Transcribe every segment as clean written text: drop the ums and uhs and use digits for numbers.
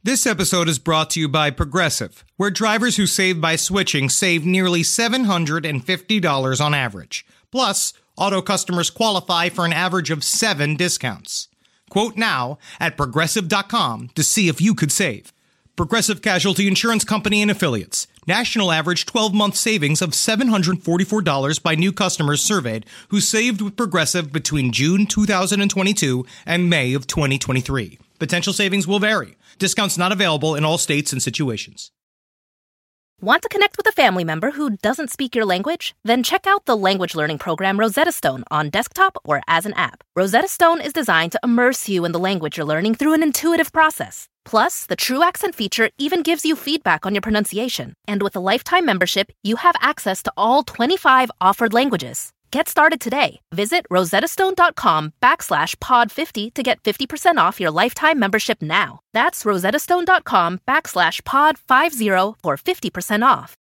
This episode is brought to you by Progressive, where drivers who save by switching save nearly $750 on average. Plus, auto customers qualify for an average of 7 discounts. Quote now at Progressive.com to see if you could save. Progressive Casualty Insurance Company and Affiliates. National average 12-month savings of $744 by new customers surveyed who saved with Progressive between June 2022 and May of 2023. Potential savings will vary. Discounts not available in all states and situations. Want to connect with a family member who doesn't speak your language? Then check out the language learning program Rosetta Stone on desktop or as an app. Rosetta Stone is designed to immerse you in the language you're learning through an intuitive process. Plus, the True Accent feature even gives you feedback on your pronunciation. And with a lifetime membership, you have access to all 25 offered languages. Get started today. Visit rosettastone.com/pod50 to get 50% off your lifetime membership now. That's rosettastone.com/pod50 for 50% off.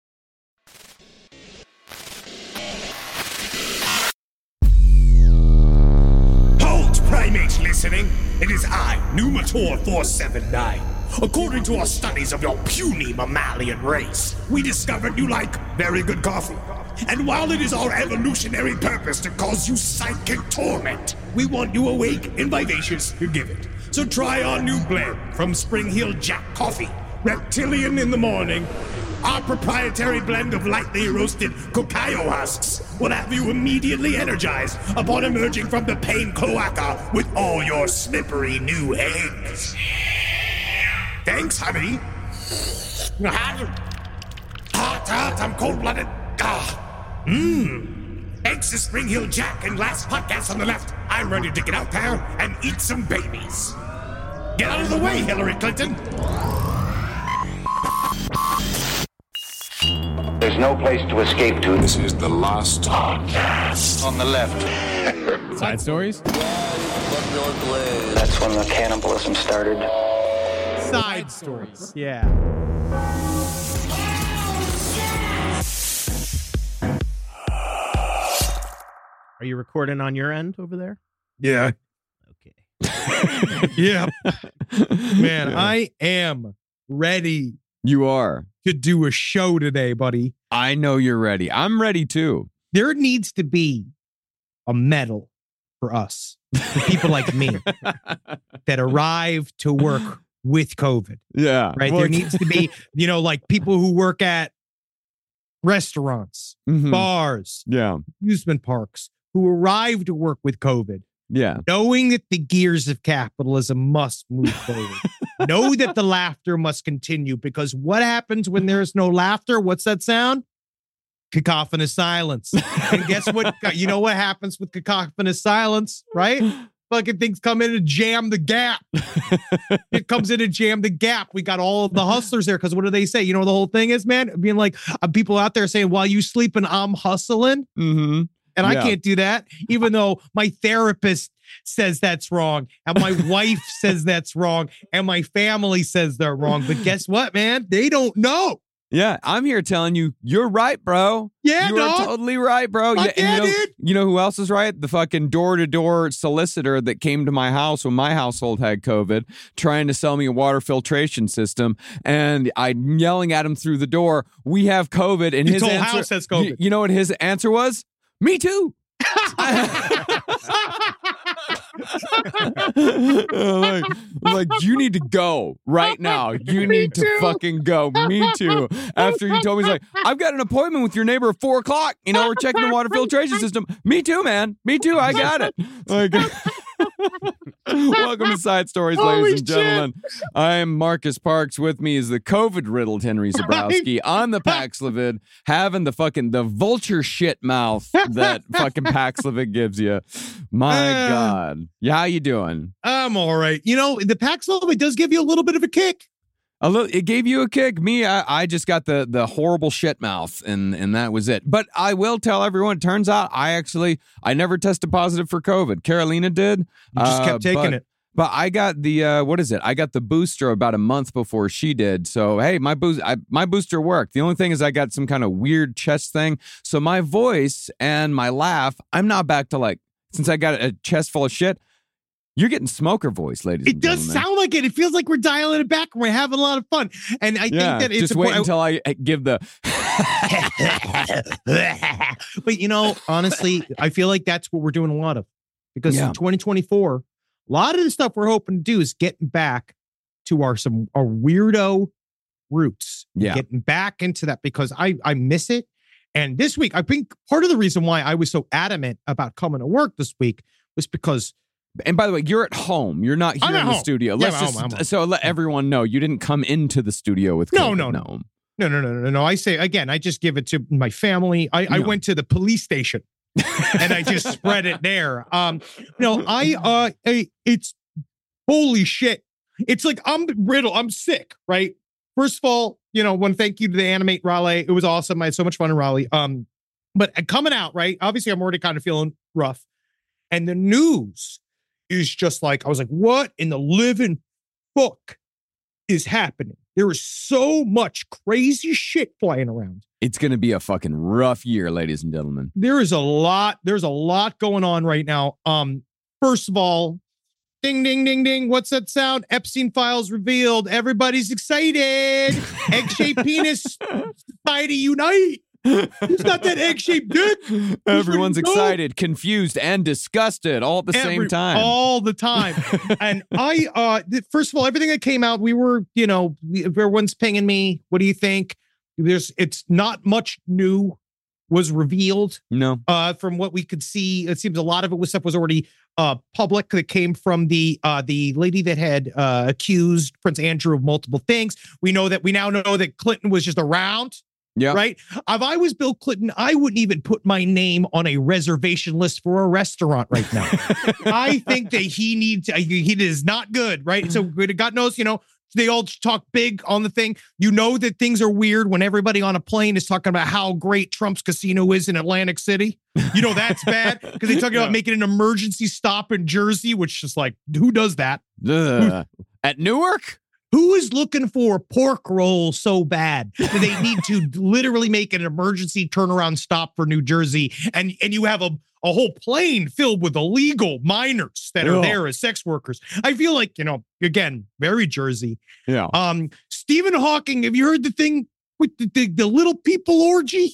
Hold, primates listening. It is I, Numator 479. According to our studies of your puny mammalian race, we discovered you like very good coffee. And while it is our evolutionary purpose to cause you psychic torment, we want you awake and vivacious to give it. So try our new blend from Spring Hill Jack Coffee, Reptilian in the morning. Our proprietary blend of lightly roasted cacao husks will have you immediately energized upon emerging from the pain cloaca with all your slippery new eggs. Thanks, honey. Hot, I'm cold-blooded. Eggs to Spring Hill Jack and last podcast on the left. I'm ready to get out there and eat some babies. Get out of the way, Hillary Clinton. There's no place to escape to. This is the last podcast. On the left. Side stories? That's when the cannibalism started. Side stories. Yeah. Are you recording on your end over there? Yeah. Okay. Yeah. Man, I am ready You are. to do a show today, buddy. I know you're ready. I'm ready too. There needs to be a medal for us, for people like me, that arrive to work with COVID, Yeah. right? Well, There needs to be, like people who work at restaurants, mhm. bars, Yeah. amusement parks, who arrive to work with COVID, Yeah. knowing that the gears of capitalism must move forward. Know that the laughter must continue, because what happens when there's no laughter? What's that sound? Cacophonous silence. And guess what? You know what happens with cacophonous silence, right? Fucking things come in and jam the gap. It comes in and jam the gap. We got all of the hustlers there, because what do they say? You know what the whole thing is, man? Being like, people out there saying, while you sleeping, I'm hustling. Mm-hmm. And I Yeah. can't do that, even though my therapist says that's wrong, and my wife says that's wrong, and my family says they're wrong. But guess what, man? They don't know. Yeah. I'm here telling you, you're right, bro. Yeah, you dog. are totally right, bro. Fuck And yeah, dude. you know who else is right? The fucking door-to-door solicitor that came to my house when my household had COVID, trying to sell me a water filtration system. And I'm yelling at him through the door, we have COVID. And his whole answer, house has COVID. You know what his answer was? Me too. like, you need to go right now. You need to fucking go. Me too. After he told me, he's like, I've got an appointment with your neighbor at 4:00. We're checking the water filtration system. Me too, man. Me too. I got it. Like, welcome to Side Stories, ladies and gentlemen. I'm Marcus Parks. With me is the COVID-riddled Henry Zabrowski on the Paxlovid, having the vulture shit mouth that fucking Paxlovid gives you. My God. Yeah, how you doing? I'm all right. The Paxlovid does give you a little bit of a kick. It gave you a kick. Me, I just got the horrible shit mouth, and that was it. But I will tell everyone, it turns out I never tested positive for COVID. Carolina did. You just kept taking it. But I got the, I got the booster about a month before she did. So, hey, my booster worked. The only thing is I got some kind of weird chest thing. So my voice and my laugh, I'm not back to since I got a chest full of shit, You're getting smoker voice, ladies It and does gentlemen. sound like it. It feels like we're dialing it back and we're having a lot of fun. And I think that it's just wait until I give the. But honestly, I feel like that's what we're doing a lot of, because in 2024, a lot of the stuff we're hoping to do is getting back to our weirdo roots. Yeah. Getting back into that, because I miss it. And this week, I think part of the reason why I was so adamant about coming to work this week was because. And by the way, you're at home. You're not here in the studio. Yeah, Let's I'm home. so let everyone know you didn't come into the studio with COVID. No. I say again, I just give it to my family. I went to the police station and I just spread it there. It's holy shit. It's like I'm brittle. I'm sick, right? First of all, one thank you to the Animate Raleigh. It was awesome. I had so much fun in Raleigh. But coming out, right? Obviously, I'm already kind of feeling rough. And the news is just like, I was like, what in the living fuck is happening? There is so much crazy shit flying around. It's going to be a fucking rough year, ladies and gentlemen. There's a lot going on right now. First of all, ding, ding, ding, ding. What's that sound? Epstein files revealed. Everybody's excited. Egg-shaped penis. Society unite. Who's got that egg-shaped dick? Everyone's excited, confused, and disgusted all at the same time. All the time. And first of all, everything that came out, we were, everyone's pinging me. What do you think? It's not much new was revealed. No. From what we could see, it seems a lot of stuff was already public, that came from the lady that had accused Prince Andrew of multiple things. We now know that Clinton was just around. Yeah. Right. If I was Bill Clinton, I wouldn't even put my name on a reservation list for a restaurant right now. I think that he is not good. Right. So God knows, they all talk big on the thing. That things are weird when everybody on a plane is talking about how great Trump's casino is in Atlantic City. That's bad, because they talking about making an emergency stop in Jersey, which is like, who does that? At Newark? Who is looking for pork roll so bad that they need to literally make an emergency turnaround stop for New Jersey? And you have a whole plane filled with illegal minors that are there as sex workers. I feel like, again, very Jersey. Yeah. Stephen Hawking, have you heard the thing with the little people orgy?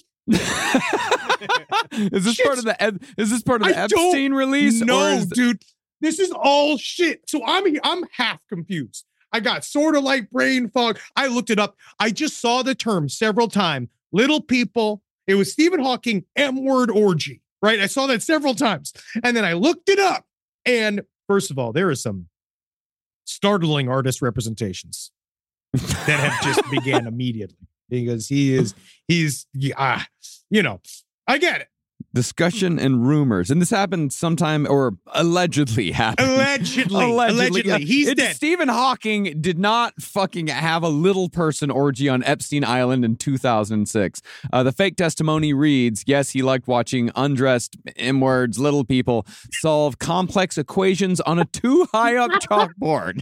Is this part of the Epstein release? No, dude. This is all shit. So I'm half confused. I got sort of like brain fog. I looked it up. I just saw the term several times. Little people. It was Stephen Hawking M-word orgy, right? I saw that several times. And then I looked it up. And first of all, there is some startling artist representations that have just began immediately, because I get it. Discussion and rumors. And this happened sometime, or allegedly happened. Allegedly. He's dead. Stephen Hawking did not fucking have a little person orgy on Epstein Island in 2006. The fake testimony reads, yes, he liked watching undressed M-words, little people, solve complex equations on a too high up chalkboard.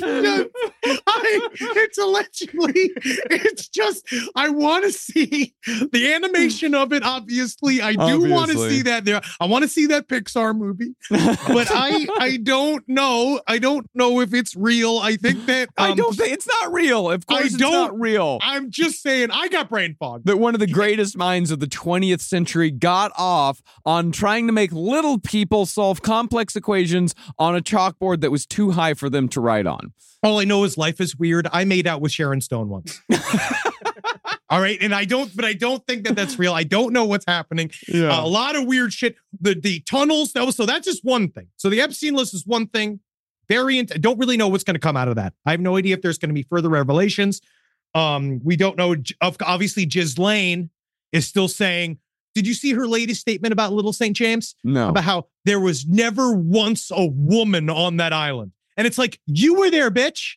It's allegedly. It's just, I want to see the animation of it, obviously. I do want to see that there. I want to see that Pixar movie, but I don't know. I don't know if it's real. I think that I don't think it's not real. Of course, it's not real. I'm just saying, I got brain fog. That one of the greatest minds of the 20th century got off on trying to make little people solve complex equations on a chalkboard that was too high for them to write on. All I know is life is weird. I made out with Sharon Stone once. All right. And I don't think that that's real. I don't know what's happening. Yeah. A lot of weird shit. The tunnels. So that's just one thing. So the Epstein list is one thing. I don't really know what's going to come out of that. I have no idea if there's going to be further revelations. We don't know. Obviously, Ghislaine is still saying, did you see her latest statement about Little St. James? No. About how there was never once a woman on that island. And it's like, you were there, bitch.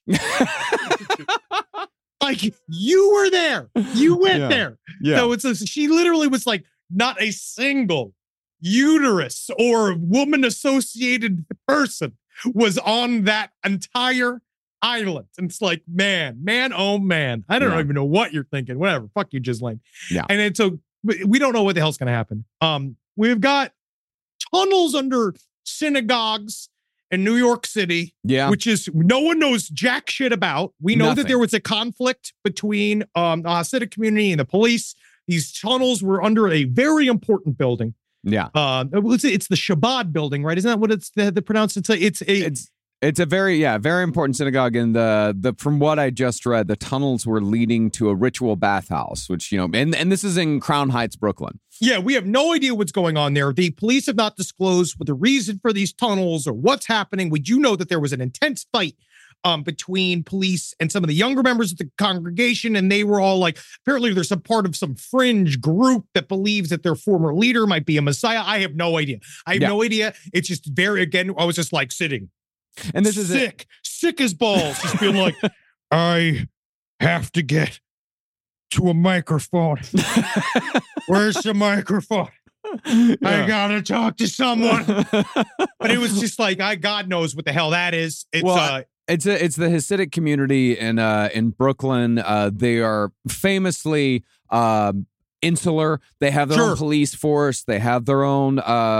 Like, you were there. You went there. Yeah. So she literally was like, not a single uterus or woman associated person was on that entire island. And it's like, man, oh man. I don't even know what you're thinking. Whatever. Fuck you, Ghislaine. Yeah. And then so we don't know what the hell's going to happen. We've got tunnels under synagogues in New York City, Yeah. which is no one knows jack shit about. We know Nothing. that there was a conflict between the Hasidic community and the police. These tunnels were under a very important building. Yeah. It's the Shabbat building, right? Isn't that what it's the pronounced? It's a very important synagogue, and the from what I just read, the tunnels were leading to a ritual bathhouse, which and this is in Crown Heights, Brooklyn. Yeah, we have no idea what's going on there. The police have not disclosed the reason for these tunnels or what's happening. We do know that there was an intense fight between police and some of the younger members of the congregation, and they were all like, apparently there's some part of some fringe group that believes that their former leader might be a messiah. I have no idea. No idea. It's just I was just like sitting. And this is sick as balls. Just being like, I have to get to a microphone. Where's the microphone? I gotta talk to someone. But it was just like, God knows what the hell that is. It's the Hasidic community in Brooklyn. They are famously insular. They have their own police force. They have their own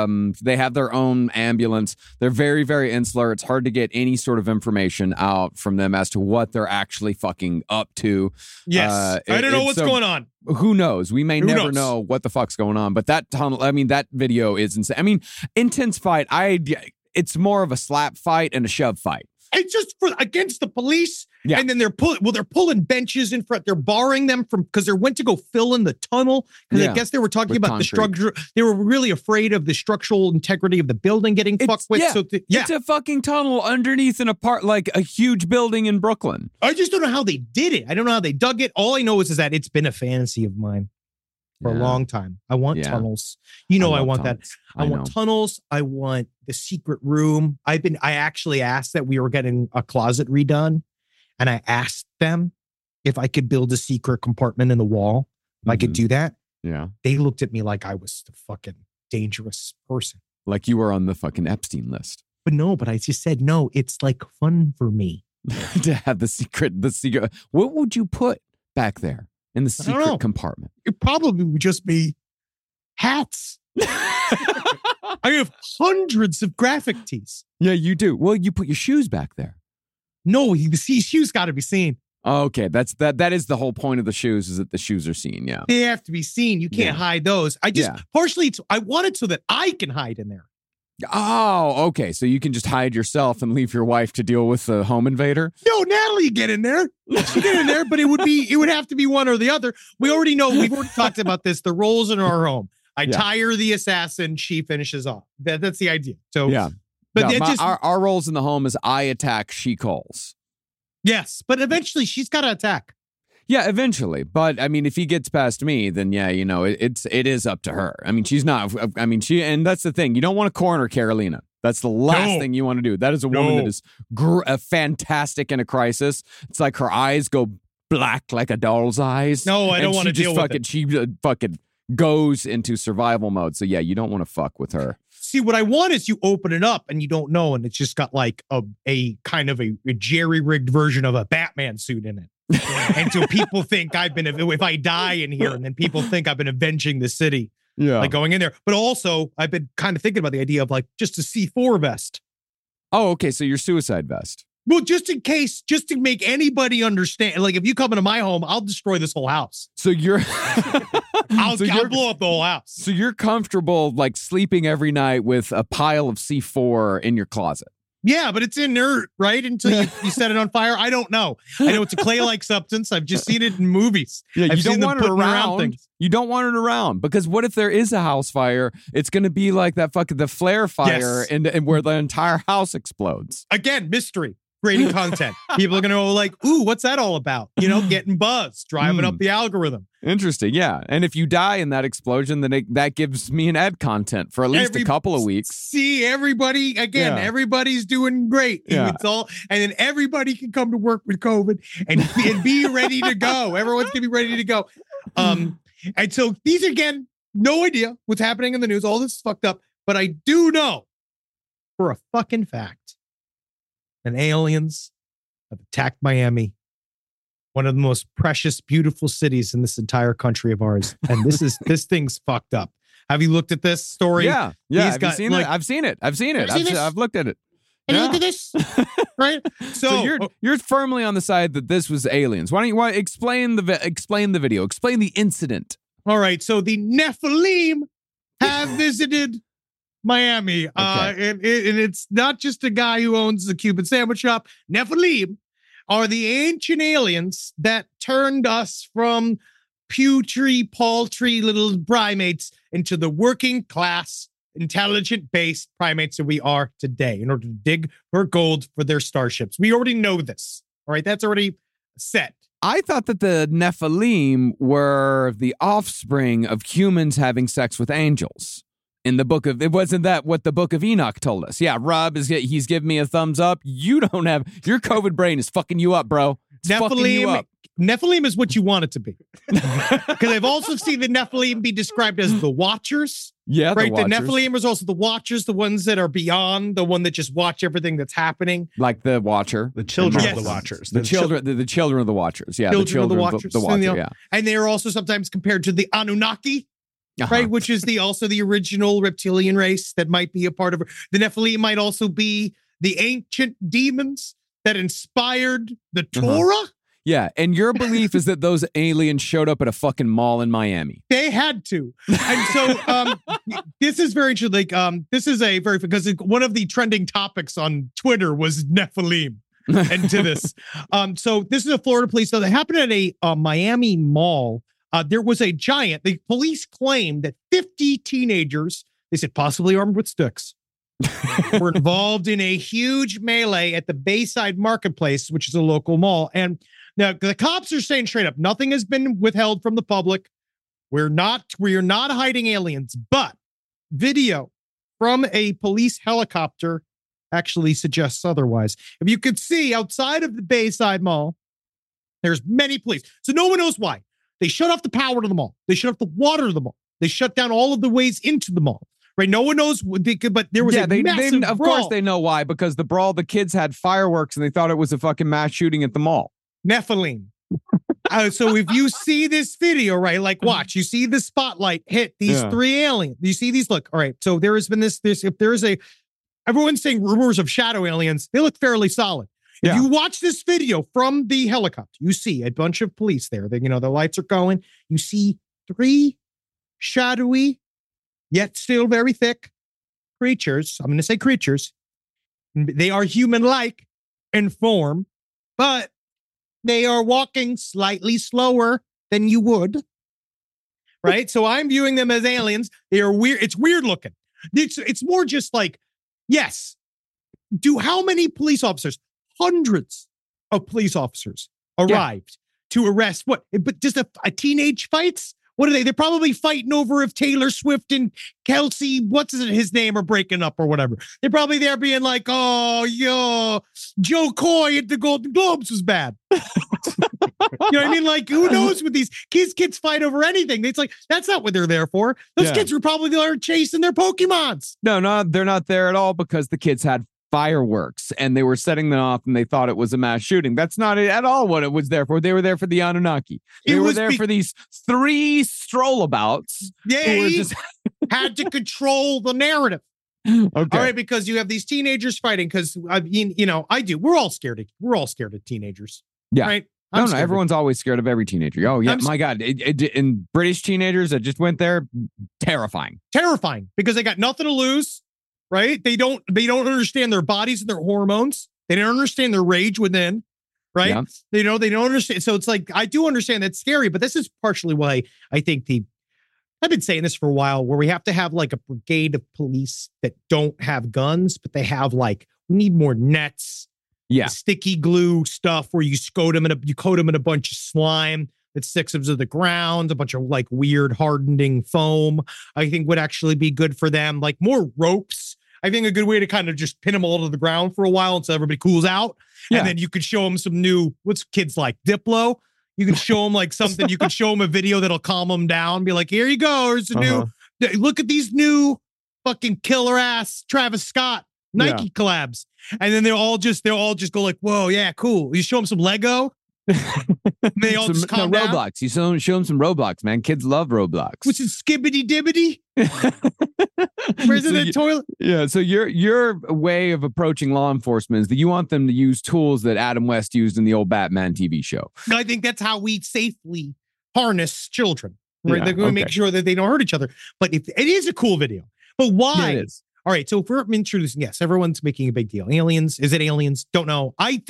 ambulance. They're very, very insular. It's hard to get any sort of information out from them as to what they're actually fucking up to. Yes. I don't know what's going on. Who knows? We may never know what the fuck's going on. But that tunnel, that video is insane. I mean, intense fight. It's more of a slap fight and a shove fight. It's just against the police. Yeah. And then they're pulling benches in front. They're barring them from, because they went to go fill in the tunnel. Because I guess they were talking about the structure. They were really afraid of the structural integrity of the building getting fucked with. It's a fucking tunnel underneath like a huge building in Brooklyn. I just don't know how they did it. I don't know how they dug it. All I know is that it's been a fantasy of mine for a long time. I want tunnels. I want that. I want tunnels. I want the secret room. I actually asked that we were getting a closet redone. And I asked them if I could build a secret compartment in the wall, if I could do that. Yeah. They looked at me like I was the fucking dangerous person. Like you were on the fucking Epstein list. But I just said, no, it's like fun for me. To have the secret. What would you put back there in the secret compartment? It probably would just be hats. I have hundreds of graphic tees. Yeah, you do. Well, you put your shoes back there. No, shoes got to be seen. Okay, that is the whole point of the shoes, is that the shoes are seen. Yeah, they have to be seen. You can't hide those. I just partially I want it so that I can hide in there. Oh, okay. So you can just hide yourself and leave your wife to deal with the home invader? No, Natalie, get in there. She get in there, but it would have to be one or the other. We've already talked about this. The roles in our home. I tire the assassin. She finishes off. That's the idea. So yeah. But our roles in the home is I attack, she calls. Yes, but eventually she's got to attack. Yeah, eventually. But I mean, if he gets past me, then it is up to her. I mean, she's not. I mean, and that's the thing. You don't want to corner Carolina. That's the last thing you want to do. That is a woman that is fantastic in a crisis. It's like her eyes go black like a doll's eyes. No, I don't want to deal with it. She fucking goes into survival mode. So yeah, you don't want to fuck with her. See, what I want is you open it up and you don't know, and it's just got like a kind of a jerry-rigged version of a Batman suit in it. And so people think if I die in here, and then people think I've been avenging the city. Yeah. Like going in there. But also, I've been kind of thinking about the idea of like just a C4 vest. Oh, okay. So your suicide vest. Well, just in case, just to make anybody understand. Like if you come into my home, I'll destroy this whole house. So you're... I'll blow up the whole house. So you're comfortable like sleeping every night with a pile of C4 in your closet? Yeah, but it's inert, right? Until you set it on fire. I don't know. I know it's a clay-like substance. I've just seen it in movies. Yeah, I've you don't want it around. You don't want it around because what if there is a house fire? It's going to be like that the flare fire and where the entire house explodes. Again, mystery. Creating content. People are going to go like, ooh, what's that all about? Getting buzzed, driving up the algorithm. Interesting. Yeah. And if you die in that explosion, then that gives me an ad content for at least a couple of weeks. See, everybody, everybody's doing great. Yeah. And then everybody can come to work with COVID and be ready to go. Everyone's going to be ready to go. And so these, again, no idea what's happening in the news. All this is fucked up. But I do know for a fucking fact, and aliens have attacked Miami, one of the most precious, beautiful cities in this entire country of ours. And this thing's fucked up. Have you looked at this story? Yeah. Have you seen it? I've seen it. I've looked at it. And look at this, right? So you're firmly on the side that this was aliens. Why don't you explain the video, explain the incident? All right. So the Nephilim have visited Miami, and it's not just a guy who owns the Cuban sandwich shop. Nephilim are the ancient aliens that turned us from putrid, paltry little primates into the working class, intelligent-based primates that we are today in order to dig for gold for their starships. We already know this. All right, that's already set. I thought that the Nephilim were the offspring of humans having sex with angels. In the book of, it wasn't that what the book of Enoch told us. Yeah, Rob he's giving me a thumbs up. You don't have, your COVID brain is fucking you up, bro. It's fucking you up. Nephilim is what you want it to be. Because I've also seen the Nephilim be described as the Watchers. Yeah, right. The Nephilim is also the Watchers, the ones that are beyond, the one that just watch everything that's happening. Like the Watcher. The children Yes. of the Watchers. The children of the Watchers. Yeah, Children of the Watchers. The Watcher, yeah. And they are also sometimes compared to the Anunnaki. Right, which is also the original reptilian race that might be a part of the Nephilim. Might also be the ancient demons that inspired the Torah. Yeah, and your belief is that those aliens showed up at a fucking mall in Miami. They had to, and so this is very interesting. Like, this is a very, because one of the trending topics on Twitter was Nephilim. And to this, so this is a Florida police. So that happened at a Miami mall. There was a giant. The police claimed that 50 teenagers, they said possibly armed with sticks, were involved in a huge melee at the Bayside Marketplace, which is a local mall. And now the cops are saying straight up, nothing has been withheld from the public. We are not hiding aliens, but video from a police helicopter actually suggests otherwise. If you could see outside of the Bayside Mall, there's many police. So no one knows why. They shut off the power to the mall. They shut off the water to the mall. They shut down all of the ways into the mall. Right? No one knows, but there was a massive of brawl. course they know why, because the kids had fireworks and they thought it was a fucking mass shooting at the mall. Nephilim. So if you see this video, right, like watch, you see the spotlight hit these three aliens. You see these, look, all right, so there has been this, if there is everyone's saying rumors of shadow aliens, they look fairly solid. If you watch this video from the helicopter, you see a bunch of police there. The lights are going. You see three shadowy, yet still very thick creatures. I'm going to say creatures. They are human-like in form, but they are walking slightly slower than you would. Right? So I'm viewing them as aliens. They are weird. It's weird looking. It's more just like, yes. How many police officers? Hundreds of police officers arrived to arrest what? But just a teenage fights? What are they? They're probably fighting over if Taylor Swift and Kelsey, what's his name, are breaking up or whatever. They're probably there being like, oh, Joe Coy at the Golden Globes was bad. You know what I mean? Like, who knows with these kids fight over anything? It's like, that's not what they're there for. Those kids were probably there chasing their Pokemons. No, they're not there at all because the kids had fireworks and they were setting them off and they thought it was a mass shooting. That's not at all what it was there for. They were there for the Anunnaki. They were there for these three strollabouts. They just had to control the narrative. Okay. All right, because you have these teenagers fighting. Because I mean, I do. We're all scared of teenagers. Yeah. Right. No, everyone's always scared of every teenager. Oh, yeah. My God. And British teenagers that just went there, terrifying. Terrifying because they got nothing to lose. Right? They don't understand their bodies and their hormones. They don't understand their rage within. Right? Yeah. They don't understand. So it's like, I do understand that's scary, but this is partially why I think I've been saying this for a while, where we have to have like a brigade of police that don't have guns, but they have we need more nets. Yeah. Sticky glue stuff where you coat them in a bunch of slime that sticks them to the ground, a bunch of weird hardening foam, I think would actually be good for them. Like more ropes. I think a good way to kind of just pin them all to the ground for a while until everybody cools out. Yeah. And then you could show them some new, what's kids like, Diplo. You can show them something, you can show them a video that'll calm them down. Be like, here you go. Here's a new, look at these new fucking killer ass Travis Scott Nike collabs. And then they'll all just go like, whoa, yeah, cool. You show them some Lego. They all just calm down. Roblox. You show them some Roblox, man. Kids love Roblox. What's it, skibbity dibbity? Where's it in the toilet? Yeah, so your way of approaching law enforcement is that you want them to use tools that Adam West used in the old Batman TV show. I think that's how we safely harness children. Right? Yeah, They're going to make sure that they don't hurt each other. But if it is a cool video. But why? Yeah, it is. All right, so if we're introducing, yes, everyone's making a big deal. Aliens, is it aliens? Don't know.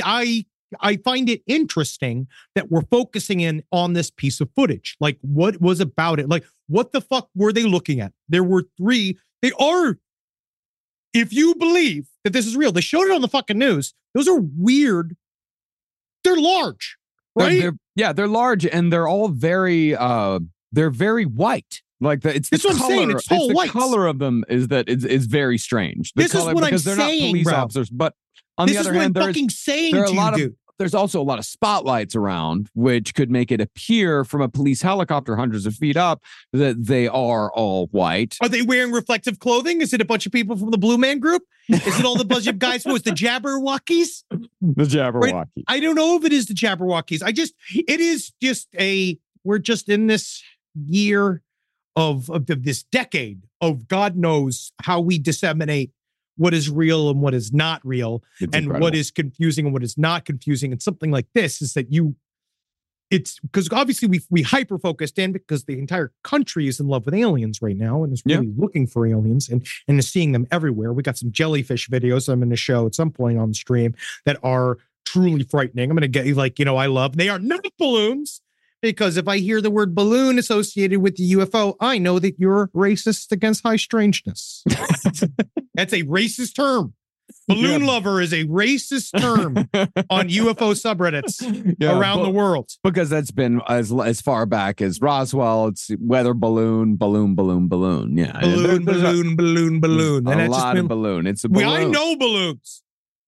I find it interesting that we're focusing in on this piece of footage. Like, what was about it? Like, what the fuck were they looking at? There were 3. They are, if you believe that this is real, they showed it on the fucking news. Those are weird. They're large, right? They're large, and they're all very white. Like it's the color. What I'm saying. It's all white. The color of them is that it's very strange. This is what I'm saying, they're not police officers, but on the other hand, there's also a lot of spotlights around, which could make it appear from a police helicopter hundreds of feet up that they are all white. Are they wearing reflective clothing? Is it a bunch of people from the Blue Man Group? Is it all the bunch of guys? What was the Jabberwockies? The Jabberwocky. Right? I don't know if it is the Jabberwockies. It is just we're just in this year of this decade of God knows how we disseminate what is real and what is not real, and incredible. What is confusing and what is not confusing. And something like this is that it's because obviously we hyper focused in because the entire country is in love with aliens right now and is really looking for aliens and is seeing them everywhere. We got some jellyfish videos I'm going to show at some point on the stream that are truly frightening. I'm going to get they are not balloons. Because if I hear the word balloon associated with the UFO, I know that you're racist against high strangeness. That's a racist term. Balloon lover is a racist term on UFO subreddits around the world. Because that's been as far back as Roswell. It's weather balloon. Yeah. Balloon. And a lot of balloon. It's a balloon. I know balloons.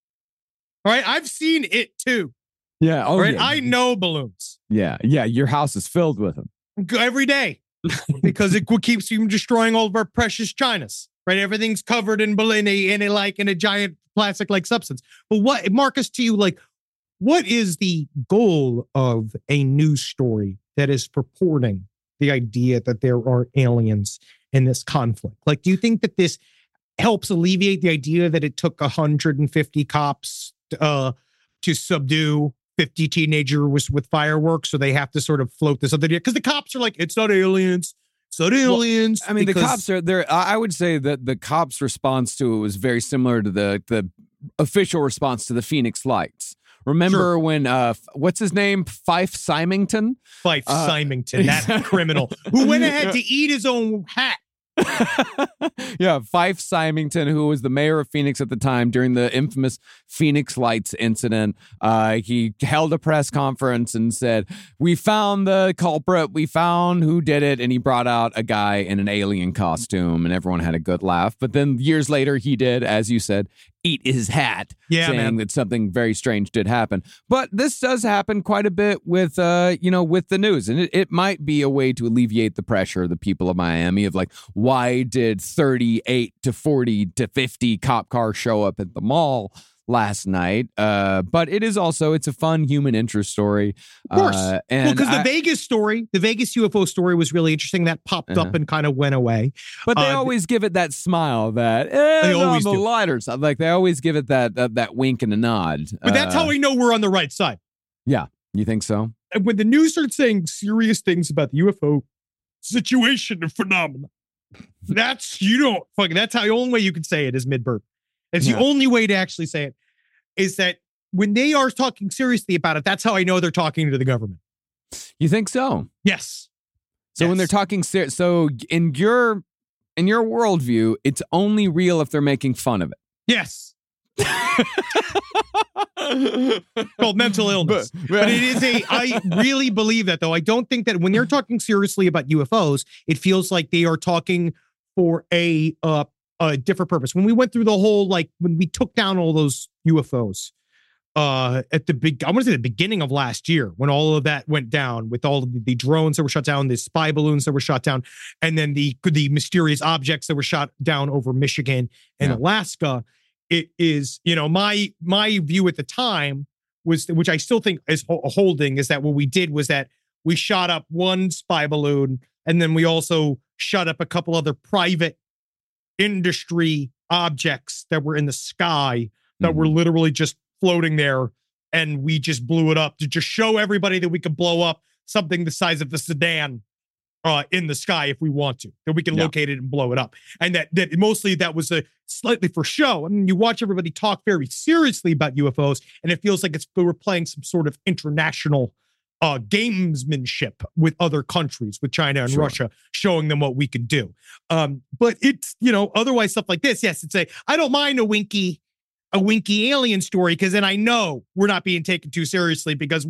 All right. I've seen it too. Yeah. Oh, right. Yeah. I know balloons. Yeah. Your house is filled with them every day because it keeps you from destroying all of our precious chinas. Right. Everything's covered in a giant plastic like substance. But what, Marcus, to you, like, what is the goal of a news story that is purporting the idea that there are aliens in this conflict? Like, do you think that this helps alleviate the idea that it took 150 cops to subdue 50 teenagers with fireworks, so they have to sort of float this other idea? Because the cops are like, it's not aliens. It's not aliens. Well, I mean, the cops are there. I would say that the cops' response to it was very similar to the official response to the Phoenix Lights. Remember when, what's his name? Fife Symington? Fife Symington, that criminal who went ahead to eat his own hat. Yeah, Fife Symington, who was the mayor of Phoenix at the time during the infamous Phoenix Lights incident. He held a press conference and said, "We found the culprit. We found who did it." And he brought out a guy in an alien costume, and everyone had a good laugh. But then years later, he did, as you said, eat his hat, saying that something very strange did happen. But this does happen quite a bit with the news. And it might be a way to alleviate the pressure of the people of Miami of like, why did 38 to 40 to 50 cop cars show up at the mall last night? But it is also, it's a fun human interest story. Of course. Because the Vegas UFO story was really interesting. That popped up and kind of went away. But they always give it that smile that, they always on the lighter side. Like they always give it that wink and a nod. But that's how we know we're on the right side. Yeah. You think so? And when the news starts saying serious things about the UFO situation and phenomena, that's how the only way you can say it is mid-burp. It's the only way to actually say it, is that when they are talking seriously about it, that's how I know they're talking to the government. You think so? Yes. So when they're talking so in your worldview, it's only real if they're making fun of it. Yes. Called mental illness. But it is I really believe that, though. I don't think that when they're talking seriously about UFOs, it feels like they are talking for a different purpose. When we went through the whole, when we took down all those UFOs at the beginning of last year, when all of that went down with all of the drones that were shot down, the spy balloons that were shot down, and then the mysterious objects that were shot down over Michigan and Alaska, it is, my view at the time which I still think is holding, is that what we did was that we shot up one spy balloon, and then we also shot up a couple other private industry objects that were in the sky that were literally just floating there, and we just blew it up to just show everybody that we could blow up something the size of the Sedan in the sky if we want to, that we can locate it and blow it up. And that mostly that was slightly for show. I mean, you watch everybody talk very seriously about UFOs, and it feels like we're playing some sort of international gamesmanship with other countries, with China and Russia, showing them what we can do. But it's, otherwise stuff like this, yes, I don't mind a winky alien story, because then I know we're not being taken too seriously, because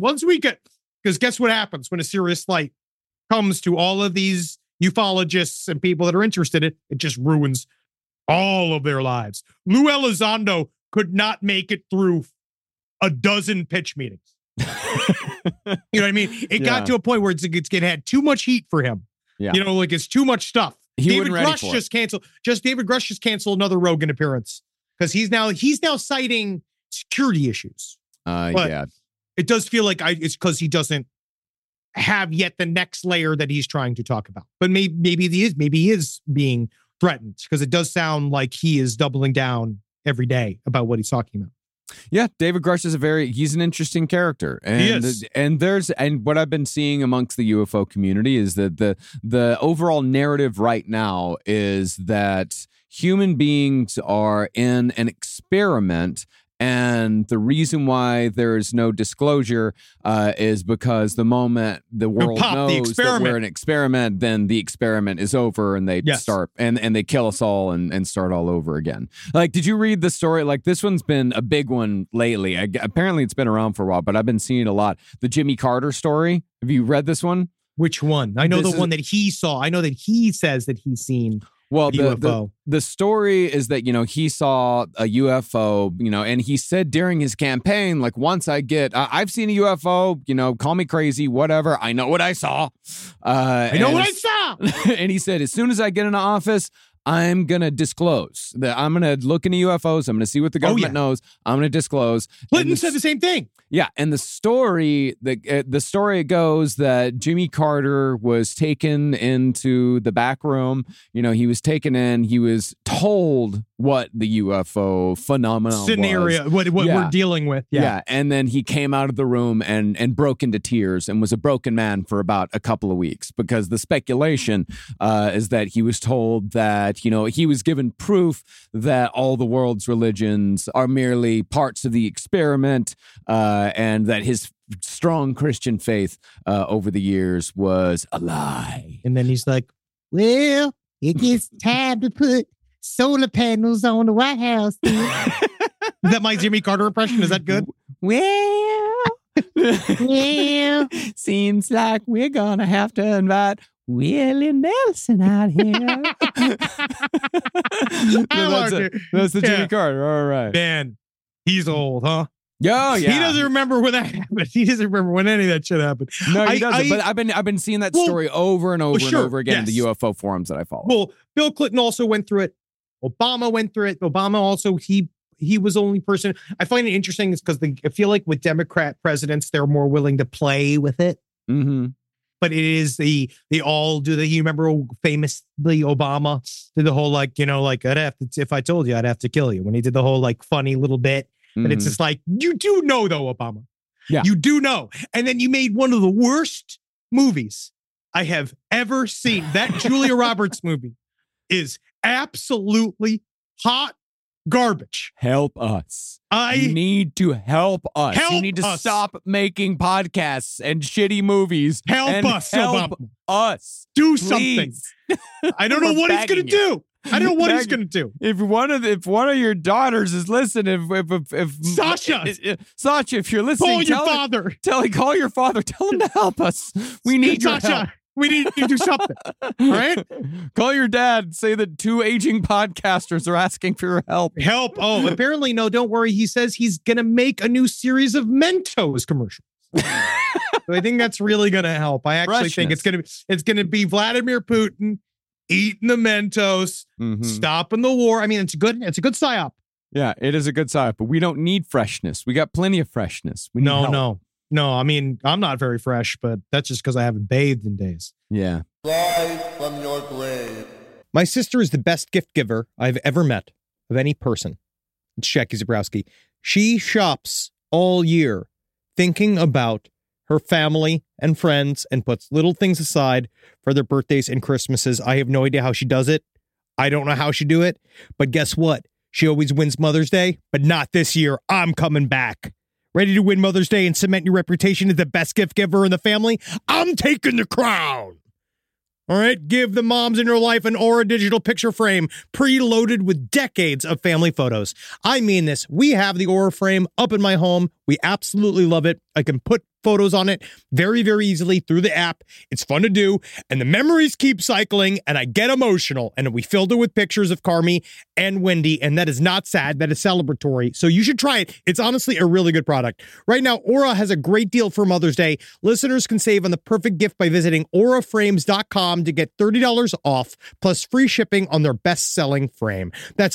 guess what happens when a serious light comes to all of these ufologists and people that are interested in it? It just ruins all of their lives. Lou Elizondo could not make it through a dozen pitch meetings. You know what I mean? It got to a point where it had too much heat for him. Yeah. Like it's too much stuff. David Grush just canceled. David Grush just canceled another Rogan appearance because he's now citing security issues. But it does feel like it's because he doesn't have yet the next layer that he's trying to talk about. But maybe he is being threatened, because it does sound like he is doubling down every day about what he's talking about. Yeah, David Grush is he's an interesting character. And he is. And what I've been seeing amongst the UFO community is that the overall narrative right now is that human beings are in an experiment. And the reason why there is no disclosure is because the moment the world knows that we're an experiment, then the experiment is over, and they start and they kill us all and start all over again. Like, did you read the story? Like, this one's been a big one lately. Apparently, it's been around for a while, but I've been seeing it a lot. The Jimmy Carter story. Have you read this one? Which one? I know one that he saw. I know that he says that he's seen. Well, the story is that, he saw a UFO, and he said during his campaign, like, once I've seen a UFO, call me crazy, whatever. I know what I saw. I know what I saw. And he said, as soon as I get into office, I'm going to disclose that I'm going to look into UFOs. I'm going to see what the government knows. I'm going to disclose. Clinton said the same thing. Yeah. And the story goes that Jimmy Carter was taken into the back room. He was taken in. He was told what the UFO phenomenon scenario, was. what we're dealing with. Yeah. And then he came out of the room and broke into tears and was a broken man for about a couple of weeks, because the speculation is that he was told that, he was given proof that all the world's religions are merely parts of the experiment, and that his strong Christian faith over the years was a lie. And then he's like, well, it gets time to put solar panels on the White House. Is that my Jimmy Carter impression? Is that good? Well, seems like we're going to have to invite Willie Nelson out here. That's the Jimmy Carter. All right. Man, he's old, huh? Oh, yeah. He doesn't remember when that happened. He doesn't remember when any of that shit happened. No, he doesn't. But I've been seeing that story over and over and over again in the UFO forums that I follow. Well, Bill Clinton also went through it. Obama went through it. Obama also, he was the only person. I find it interesting is because I feel like with Democrat presidents, they're more willing to play with it. Mm-hmm. But it is you remember famously Obama did the whole if I told you, I'd have to kill you, when he did the whole funny little bit. And it's just like, you do know though, Obama. Yeah. You do know. And then you made one of the worst movies I have ever seen. That Julia Roberts movie is absolutely hot garbage. Help us. You need to help us. You need to stop making podcasts and shitty movies. Help us, help Obama. Us. Do Please. something. I don't know what he's going to do. I don't know what he's going to do. If one of your daughters is listening, if Sasha, if you're listening, call your father. Call your father. Tell him to help us. We need your help. We need you to do something. All right? Call your dad. Say that 2 aging podcasters are asking for your help. Help. Oh, apparently, no, don't worry. He says he's going to make a new series of Mentos commercials. So I think that's really going to help. I actually think it's going to be Vladimir Putin eating the Mentos, stopping the war. I mean, it's a good psyop. Yeah, it is a good side, but we don't need freshness. We got plenty of freshness. We need help. No. I mean, I'm not very fresh, but that's just because I haven't bathed in days. Yeah. Rise from your grave. My sister is the best gift giver I've ever met of any person. It's Jackie Zabrowski. She shops all year thinking about her family and friends and puts little things aside for their birthdays and Christmases. I have no idea how she does it. I don't know how she do it, but guess what? She always wins Mother's Day, but not this year. I'm coming back. Ready to win Mother's Day and cement your reputation as the best gift giver in the family? I'm taking the crown. All right, give the moms in your life an Aura digital picture frame preloaded with decades of family photos. I mean this. We have the Aura frame up in my home. We absolutely love it. I can put photos on it very, very easily through the app. It's fun to do, and the memories keep cycling, and I get emotional. And we filled it with pictures of Carmi and Wendy, and that is not sad. That is celebratory. So you should try it. It's honestly a really good product. Right now, Aura has a great deal for Mother's Day. Listeners can save on the perfect gift by visiting auraframes.com to get $30 off, plus free shipping on their best-selling frame. That's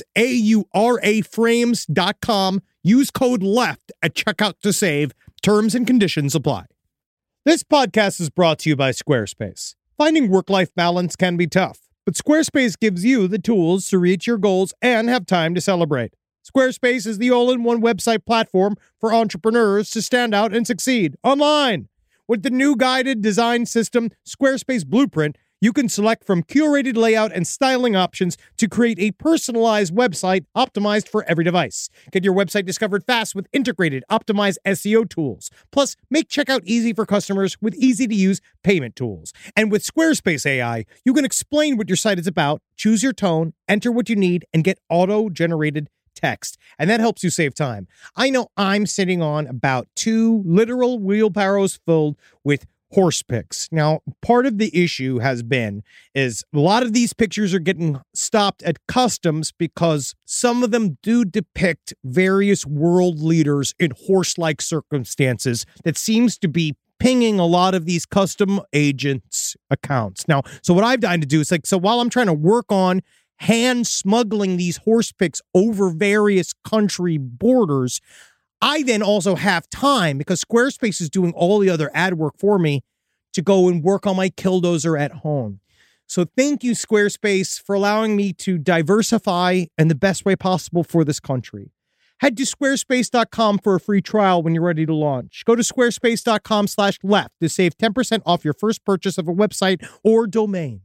auraframes.com. Use code LEFT at checkout to save. Terms and conditions apply. This podcast is brought to you by Squarespace. Finding work-life balance can be tough, but Squarespace gives you the tools to reach your goals and have time to celebrate. Squarespace is the all-in-one website platform for entrepreneurs to stand out and succeed online. With the new guided design system, Squarespace Blueprint, you can select from curated layout and styling options to create a personalized website optimized for every device. Get your website discovered fast with integrated, optimized SEO tools. Plus, make checkout easy for customers with easy-to-use payment tools. And with Squarespace AI, you can explain what your site is about, choose your tone, enter what you need, and get auto-generated text. And that helps you save time. I know I'm sitting on about 2 literal wheelbarrows filled with horse pics. Now, part of the issue has been is a lot of these pictures are getting stopped at customs because some of them do depict various world leaders in horse-like circumstances that seems to be pinging a lot of these custom agents' accounts. Now, so what I've done to do is so while I'm trying to work on hand smuggling these horse pics over various country borders, I then also have time because Squarespace is doing all the other ad work for me to go and work on my Killdozer at home. So thank you, Squarespace, for allowing me to diversify in the best way possible for this country. Head to squarespace.com for a free trial when you're ready to launch. Go to squarespace.com/left to save 10% off your first purchase of a website or domain.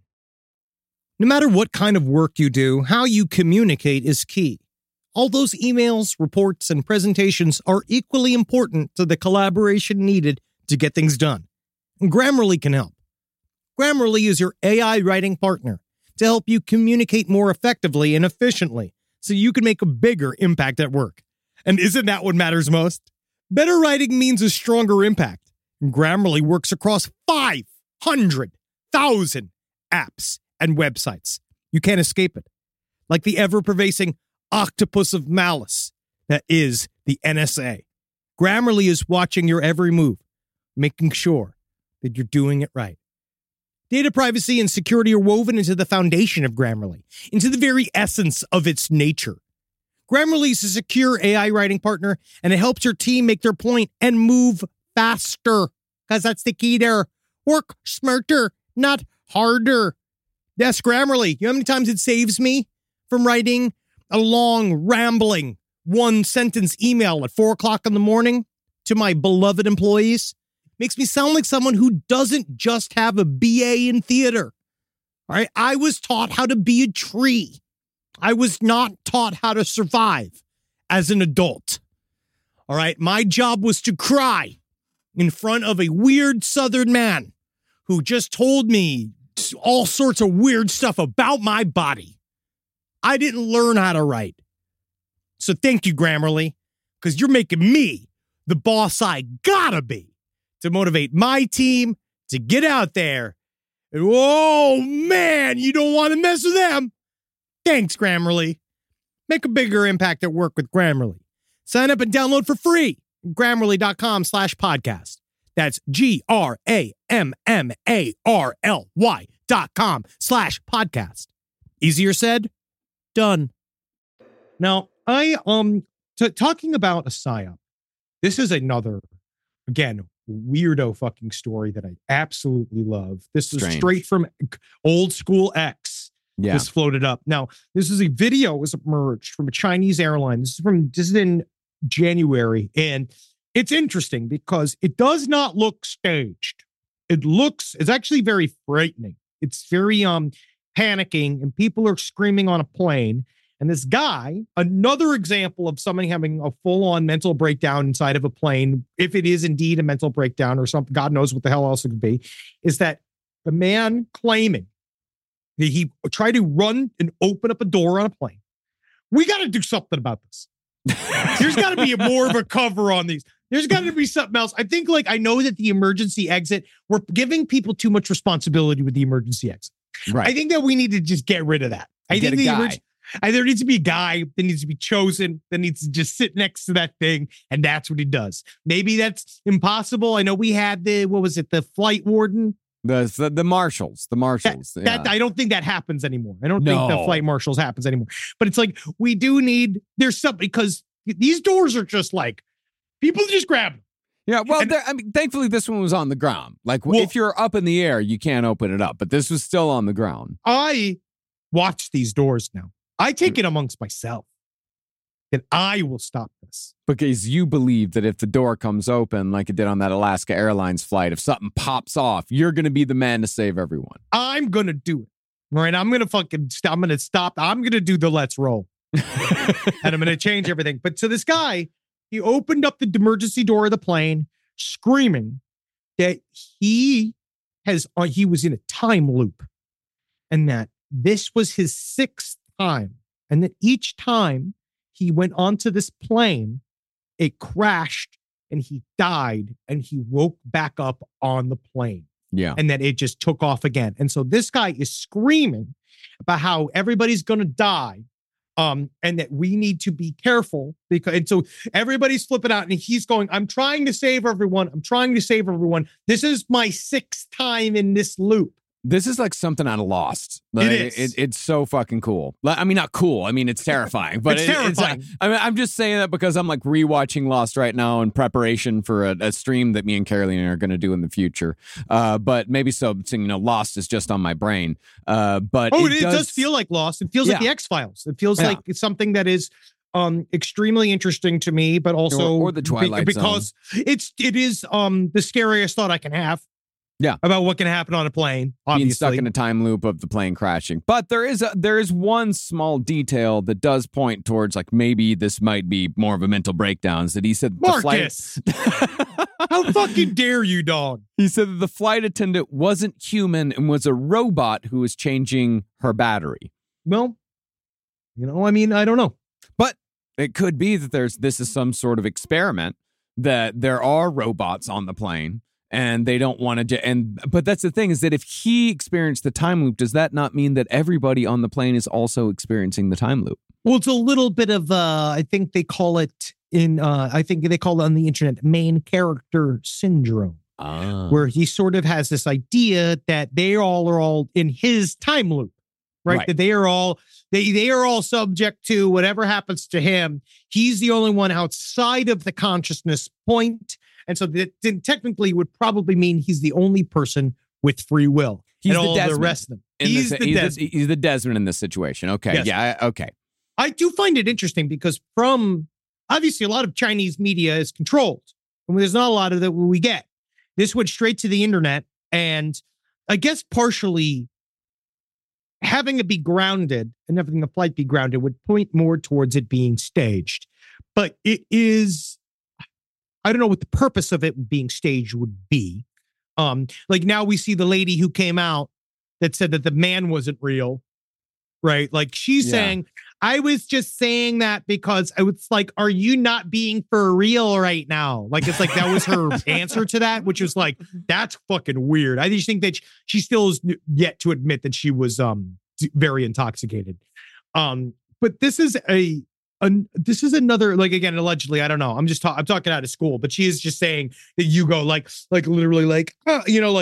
No matter what kind of work you do, how you communicate is key. All those emails, reports, and presentations are equally important to the collaboration needed to get things done. And Grammarly can help. Grammarly is your AI writing partner to help you communicate more effectively and efficiently so you can make a bigger impact at work. And isn't that what matters most? Better writing means a stronger impact. And Grammarly works across 500,000 apps and websites. You can't escape it. Like the ever-pervasive octopus of malice that is the NSA. Grammarly is watching your every move, making sure that you're doing it right. Data privacy and security are woven into the foundation of Grammarly, into the very essence of its nature. Grammarly is a secure AI writing partner, and it helps your team make their point and move faster, because that's the key there. Work smarter, not harder. Yes, Grammarly. You know how many times it saves me from writing a long, rambling, one-sentence email at 4 o'clock in the morning to my beloved employees? Makes me sound like someone who doesn't just have a BA in theater. All right, I was taught how to be a tree. I was not taught how to survive as an adult. All right, my job was to cry in front of a weird Southern man who just told me all sorts of weird stuff about my body. I didn't learn how to write. So thank you, Grammarly, because you're making me the boss I gotta be to motivate my team to get out there. And, oh, man, you don't want to mess with them. Thanks, Grammarly. Make a bigger impact at work with Grammarly. Sign up and download for free. Grammarly.com/podcast. That's GRAMMARLY.com/podcast. Easier said, done. Now, Talking about a psyop. This is another, again, weirdo fucking story that I absolutely love. This is straight from Old School X. Yeah. This floated up. Now, this is a video was emerged from a Chinese airline. This is in January, and it's interesting because it does not look staged. It's actually very frightening. It's very panicking, and people are screaming on a plane. And this guy, another example of somebody having a full-on mental breakdown inside of a plane, if it is indeed a mental breakdown or something, God knows what the hell else it could be, is that the man claiming that he tried to run and open up a door on a plane. We got to do something about this. There's got to be more of a cover on these. There's got to be something else. I think, I know that the emergency exit, we're giving people too much responsibility with the emergency exit. Right. I think that we need to just get rid of that. There needs to be a guy that needs to be chosen that needs to just sit next to that thing, and that's what he does. Maybe that's impossible. I know we had the flight warden. The marshals. That I don't think that happens anymore. I don't think the flight marshals happens anymore. But it's we do need, there's something, because these doors are just people just grab them. Yeah, well, thankfully this one was on the ground. If you're up in the air, you can't open it up, but this was still on the ground. I watch these doors now. I take it amongst myself that I will stop this. Because you believe that if the door comes open, like it did on that Alaska Airlines flight, if something pops off, you're going to be the man to save everyone. I'm going to do it. Right? I'm going to stop. I'm going to do the let's roll. And I'm going to change everything. But so this guy, he opened up the emergency door of the plane, screaming that he was in a time loop, and that this was his 6th time, and that each time he went onto this plane, it crashed and he died, and he woke back up on the plane. Yeah. And that it just took off again. And so this guy is screaming about how everybody's going to die. And that we need to be careful and so everybody's flipping out, and he's going, I'm trying to save everyone. This is my 6th time in this loop. This is like something out of Lost. It's so fucking cool. I mean, not cool. I mean, it's terrifying. But it's terrifying. I'm just saying that because I'm rewatching Lost right now in preparation for a stream that me and Caroline are going to do in the future. But maybe so. Lost is just on my brain. But it does feel like Lost. It feels like the X-Files. It feels like it's something that is extremely interesting to me, but also or the Twilight because Zone. it is the scariest thought I can have. Yeah, about what can happen on a plane. Obviously, being stuck in a time loop of the plane crashing. But there is one small detail that does point towards maybe this might be more of a mental breakdown. Is that he said Marcus, how fucking dare you, dog? He said that the flight attendant wasn't human and was a robot who was changing her battery. Well, I don't know, but it could be that this is some sort of experiment, that there are robots on the plane. And they don't want to but that's the thing, is that if he experienced the time loop, does that not mean that everybody on the plane is also experiencing the time loop? Well, it's a little bit of I think they call it on the internet main character syndrome, where he sort of has this idea that they are all in his time loop, right? That they are all subject to whatever happens to him. He's the only one outside of the consciousness point. And so that technically would probably mean he's the only person with free will. He's and the all Desmond. The rest of them. He's the Desmond in this situation. Okay. Yes. Yeah. Okay. I do find it interesting because obviously a lot of Chinese media is controlled. And there's not a lot of that we get. This went straight to the internet. And I guess partially having it be grounded and having the flight be grounded would point more towards it being staged. But it is... I don't know what the purpose of it being staged would be. Now we see the lady who came out that said that the man wasn't real, right? She's saying, I was just saying that because it's are you not being for real right now? That was her answer to that, which was that's fucking weird. I just think that she still is yet to admit that she was very intoxicated. But this is another, again, allegedly, I don't know. I'm talking out of school, but she is just saying that you go literally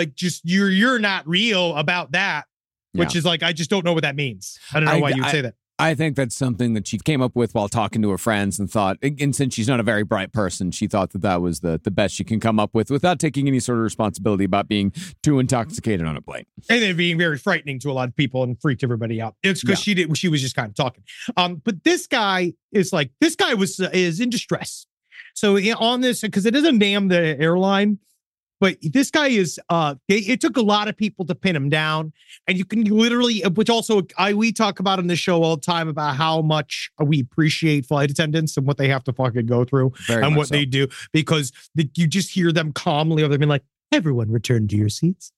you're not real about that, which is I just don't know what that means. I don't know why you would say that. I think that's something that she came up with while talking to her friends and thought, and since she's not a very bright person, she thought that was the best she can come up with without taking any sort of responsibility about being too intoxicated on a plane. And then being very frightening to a lot of people and freaked everybody out. It's because she was just kind of talking. But this guy is in distress. So on this, because it doesn't name the airline, but this guy is, it took a lot of people to pin him down. And you can literally, which also we talk about on the show all the time about how much we appreciate flight attendants and what they have to fucking go through and what they do. Because you just hear them calmly over there being like, everyone return to your seats.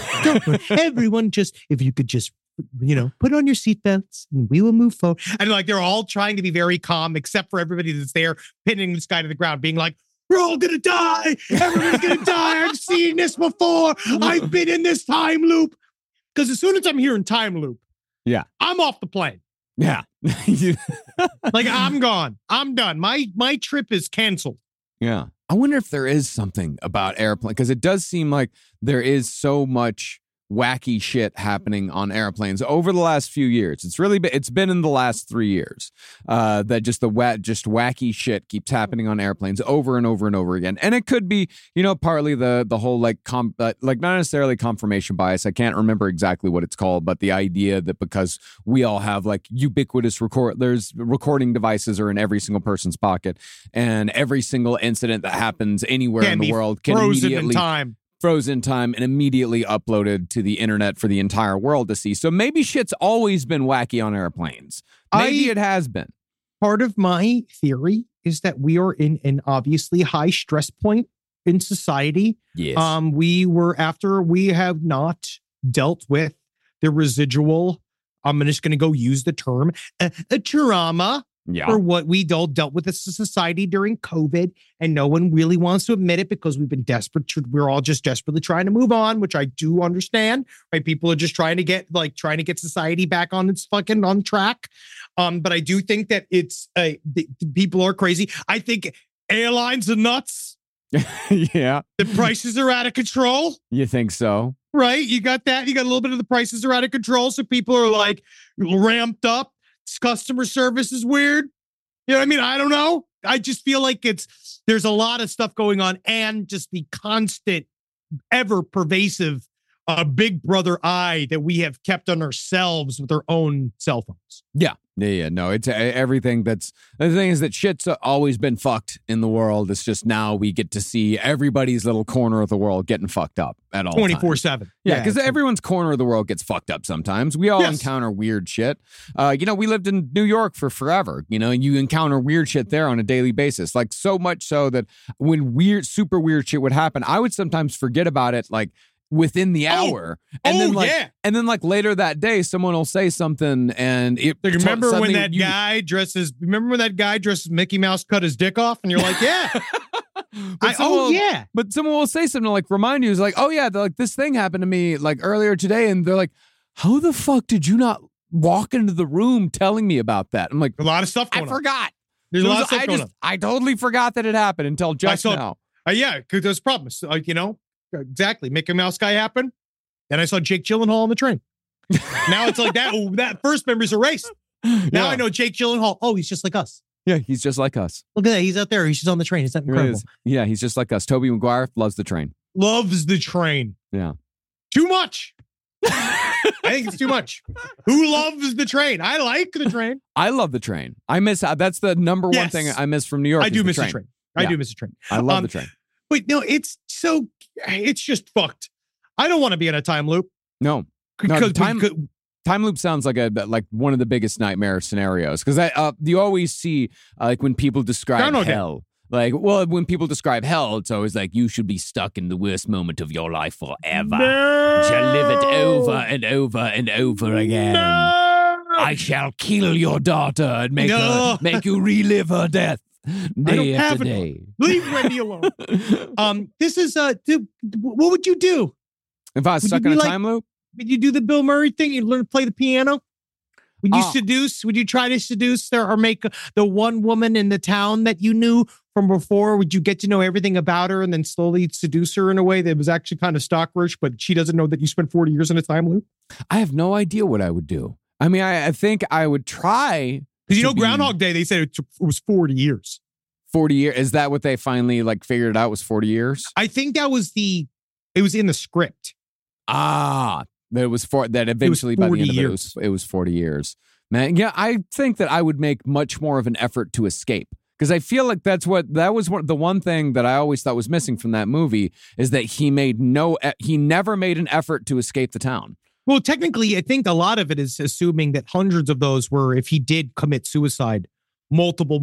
Everyone if you could just, put on your seatbelts and we will move forward. And like, they're all trying to be very calm, except for everybody that's there pinning this guy to the ground, being like, we're all gonna die. Everyone's gonna die. I've seen this before. I've been in this time loop. Because as soon as I'm hearing time loop, I'm off the plane. Yeah. Like, I'm gone. I'm done. My trip is canceled. Yeah. I wonder if there is something about airplane, because it does seem like there is so much wacky shit happening on airplanes over the last few years. It's been in the last 3 years that just wacky shit keeps happening on airplanes over and over and over again. And it could be, partly the whole like not necessarily confirmation bias. I can't remember exactly what it's called, but the idea that because we all have like ubiquitous there's recording devices are in every single person's pocket, and every single incident that happens anywhere in the world can immediately frozen time and immediately uploaded to the internet for the entire world to see. So maybe shit's always been wacky on airplanes. Maybe it has been. Part of my theory is that we are in an obviously high stress point in society. Yes. We have not dealt with the residual, I'm just going to go use the term, a trauma. For what we dealt with as a society during COVID, and no one really wants to admit it because we've been desperate. We're all just desperately trying to move on, which I do understand. Right? People are just trying to get society back on track. But I do think that people are crazy. I think airlines are nuts. Yeah, the prices are out of control. You think so? Right? You got that. You got a little bit of the prices are out of control, so people are like ramped up. Customer service is weird. You know what I mean? I don't know. I just feel like there's a lot of stuff going on, and just the constant, ever pervasive big brother eye that we have kept on ourselves with our own cell phones. Yeah. No, it's everything. The thing is that shit's always been fucked in the world. It's just now we get to see everybody's little corner of the world getting fucked up at all 24/7. Yeah, because everyone's corner of the world gets fucked up sometimes. We all encounter weird shit. We lived in New York for forever. You encounter weird shit there on a daily basis. Like, so much so that when super weird shit would happen, I would sometimes forget about it, like, within the hour. And then later that day, someone will say something, and remember when that guy dressed as Mickey Mouse cut his dick off, and you're like, yeah. But someone will say something like, remind you, is like, oh yeah, like, this thing happened to me like earlier today, and they're like, how the fuck did you not walk into the room telling me about that? I'm like, a lot of stuff going on. I forgot. There's a lot of stuff going on. I totally forgot that it happened until just now. Yeah, because there's problems. Exactly. Mickey Mouse guy happened. Then I saw Jake Gyllenhaal on the train. Now it's like that first memory's erased. Now I know Jake Gyllenhaal. Oh, he's just like us. Yeah, he's just like us. Look at that. He's out there. He's just on the train. Is that incredible? Yeah, he's just like us. Tobey Maguire loves the train. Loves the train. Yeah. Too much. I think it's too much. Who loves the train? I like the train. I love the train. That's the number one thing I miss from New York. I do miss the train. I do miss the train. I love the train. But no, it's just fucked. I don't want to be in a time loop. No, time loop sounds like one of the biggest nightmare scenarios, because you always see like when people describe hell. Like, well, when people describe hell, it's always like, you should be stuck in the worst moment of your life forever. To live it over and over and over again. No! I shall kill your daughter and make you relive her death. Day after day. Leave Wendy alone. This is what would you do if I was stuck in a time loop? Would you do the Bill Murray thing? You learn to play the piano? Would you seduce? Would you try to seduce or make the one woman in the town that you knew from before? Would you get to know everything about her and then slowly seduce her in a way that was actually kind of stalkerish, but she doesn't know that you spent 40 years in a time loop? I have no idea what I would do. I mean, I think I would try. Because you know, Groundhog Day, they said it was 40 years. 40 years. Is that what they finally like figured it out was 40 years? I think that was it was in the script. That eventually by the end of it was 40 years. Man, yeah, I think that I would make much more of an effort to escape. Because I feel like the one thing that I always thought was missing from that movie is that he never made an effort to escape the town. Well, technically, I think a lot of it is assuming that hundreds of those were if he did commit suicide multiple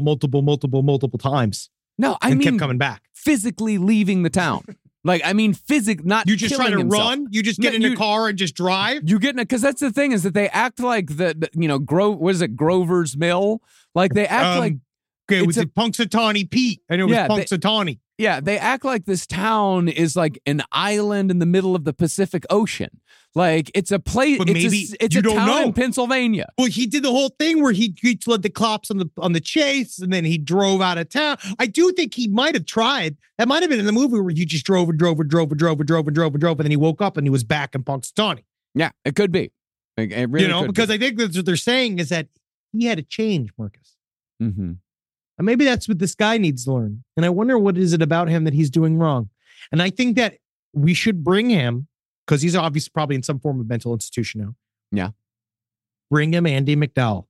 times. No, I mean, kept coming back, physically leaving the town. Like, I mean, not you just try to himself. run. You just get in a car and just drive. You get in it because that's the thing is that they act like what is it, Grover's Mill? Like they act like. Okay, was it Punxsutawney Pete? I know it was Punxsutawney. They act like this town is like an island in the middle of the Pacific Ocean. Like it's a place. But maybe it's a town in Pennsylvania. Well, he did the whole thing where he led the cops on the chase, and then he drove out of town. I do think he might have tried. That might have been in the movie where you just drove, and then he woke up and he was back in Punxsutawney. Yeah, it could be. It really because I think that's what they're saying is that he had to change, Marcus. Mm-hmm. And maybe that's what this guy needs to learn. And I wonder what is it about him that he's doing wrong. And I think that we should bring him, because he's obviously probably in some form of mental institution now. Yeah. Bring him Andie MacDowell.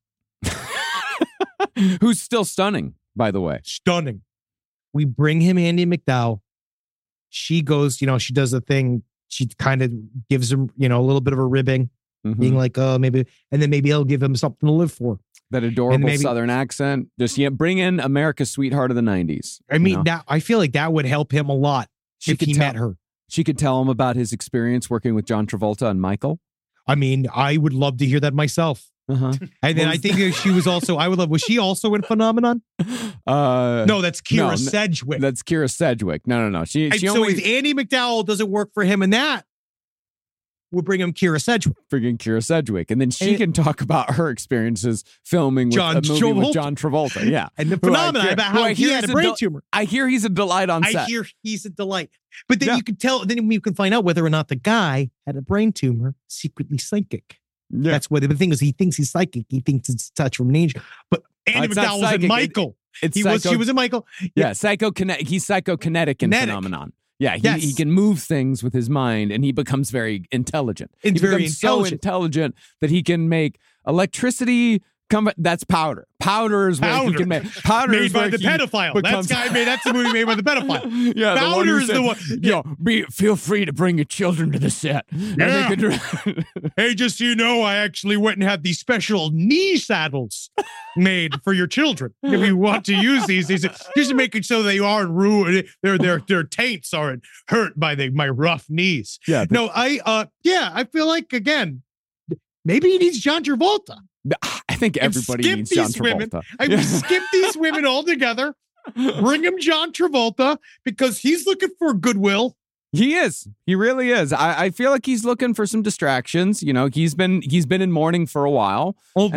Who's still stunning, by the way. Stunning. We bring him Andie MacDowell. She goes, she does the thing. She kind of gives him, a little bit of a ribbing, being like, oh, maybe, and then maybe he'll give him something to live for. That adorable Southern accent. Just bring in America's sweetheart of the 90s. I mean, I feel like that would help him a lot if he met her. She could tell him about his experience working with John Travolta and Michael. I mean, I would love to hear that myself. Uh-huh. And then I think she was also, was she also in Phenomenon? No, that's Kira Sedgwick. That's Kira Sedgwick. No. She so if Andie MacDowell doesn't work for him in that, we'll bring him Kira Sedgwick. Friggin' Kira Sedgwick. And then she can talk about her experiences filming with a movie with John Travolta. Yeah. And the phenomenon about how he had a brain tumor. I hear he's a delight on set. I hear he's a delight. But then you can tell, then you can find out whether or not the guy had a brain tumor, secretly psychic. Yeah. That's what the thing is. He thinks he's psychic. He thinks it's a touch from nature. But Andie MacDowell was in Michael. She was in Michael. Yeah, he's psychokinetic in Phenomenon. Yeah, he can move things with his mind, and he becomes very intelligent. He becomes so intelligent that he can make electricity. That's powder. Powder is where he can make. Powder made is by the pedophile. That's the movie made by the pedophile. Yeah, Powder is the one. Feel free to bring your children to the set. Yeah. Hey, just so you know, I actually went and had these special knee saddles made for your children. If you want to use these just to make it so they aren't ruined. Their taints aren't hurt by my rough knees. Yeah. I feel like again, maybe he needs John Travolta. I think everybody needs John Travolta. We skip these women altogether. Bring him John Travolta because he's looking for goodwill. He is. He really is. I feel like he's looking for some distractions. He's been in mourning for a while.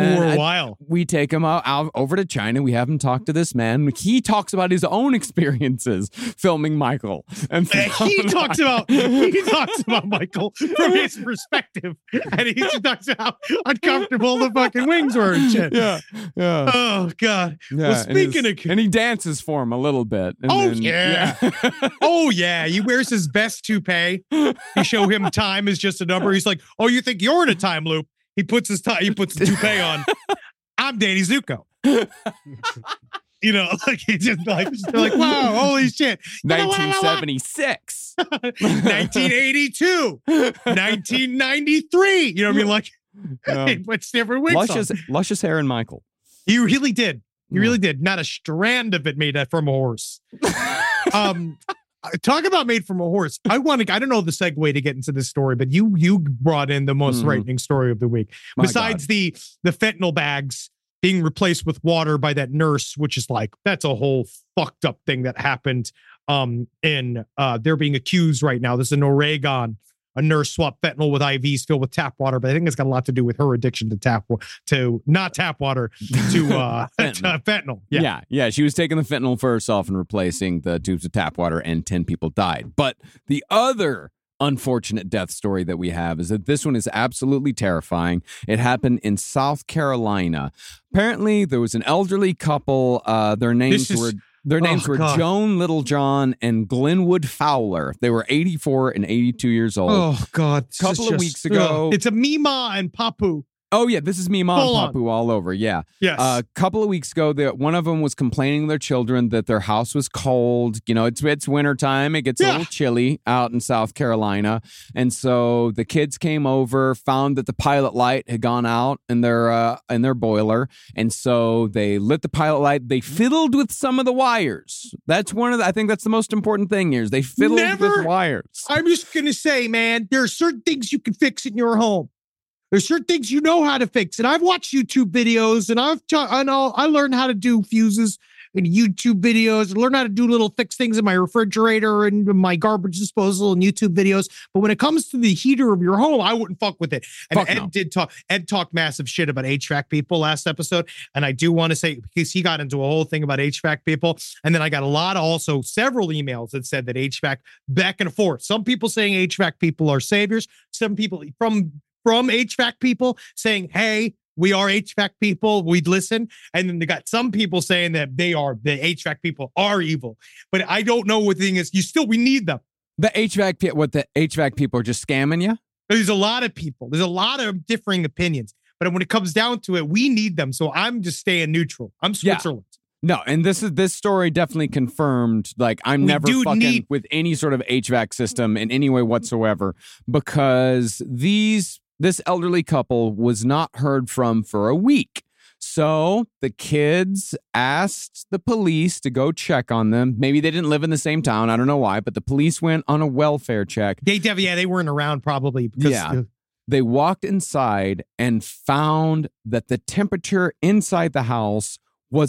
We take him out over to China. We have him talk to this man. He talks about his own experiences filming Michael. And he talks about Michael from his perspective. And he talks about how uncomfortable the fucking wings were and shit. Yeah. Oh, God. Yeah, well, speaking of... And he dances for him a little bit. Oh, yeah. He wears his best toupee. You show him time is just a number. He's like, oh, you think you're in a time loop? He puts the toupee on. I'm Danny Zuko. He's just like, wow, holy shit. 1976. 1982. 1993. You know what I mean? Like, he puts different wigs on. Luscious hair in Michael. He really did. He really did. Not a strand of it made from a horse. Talk about made from a horse. I don't know the segue to get into this story, but you brought in the most frightening story of the week. Besides the fentanyl bags being replaced with water by that nurse, which is like, that's a whole fucked up thing that happened. They're being accused right now. This is in Oregon. A nurse swapped fentanyl with IVs filled with tap water, but I think it's got a lot to do with her addiction to fentanyl. Yeah. She was taking the fentanyl for herself and replacing the tubes of tap water, and 10 people died. But the other unfortunate death story that we have is that this one is absolutely terrifying. It happened in South Carolina. Apparently, there was an elderly couple. Their names were Joan Littlejohn and Glenwood Fowler. They were 84 and 82 years old. Oh, God. A couple of weeks ago. It's a Mima and Papu. Oh, yeah. This is Mima and Full Papu all over. Yeah. Yes. A couple of weeks ago, one of them was complaining to their children that their house was cold. You know, it's wintertime. It gets a little chilly out in South Carolina. And so the kids came over, found that the pilot light had gone out in their boiler. And so they lit the pilot light. They fiddled with some of the wires. That's I think that's the most important thing here is they fiddled with wires. I'm just going to say, man, there are certain things you can fix in your home. There's certain things you know how to fix. And I've watched YouTube videos and I learned how to do fuses in YouTube videos, learn how to do little fix things in my refrigerator and my garbage disposal and YouTube videos. But when it comes to the heater of your home, I wouldn't fuck with it. And Ed talked massive shit about HVAC people last episode. And I do want to say, because he got into a whole thing about HVAC people. And then I got several emails that said that HVAC back and forth. Some people saying HVAC people are saviors. Some people from HVAC people saying, hey, we are HVAC people, we'd listen. And then they got some people saying that the HVAC people are evil. But I don't know what the thing is. We need them. The HVAC people are just scamming you? There's a lot of people. There's a lot of differing opinions. But when it comes down to it, we need them. So I'm just staying neutral. I'm Switzerland. No, and this story definitely confirmed, like, I'm never fucking with any sort of HVAC system in any way whatsoever, because this elderly couple was not heard from for a week. So the kids asked the police to go check on them. Maybe they didn't live in the same town. I don't know why, but the police went on a welfare check. They weren't around probably. They walked inside and found that the temperature inside the house was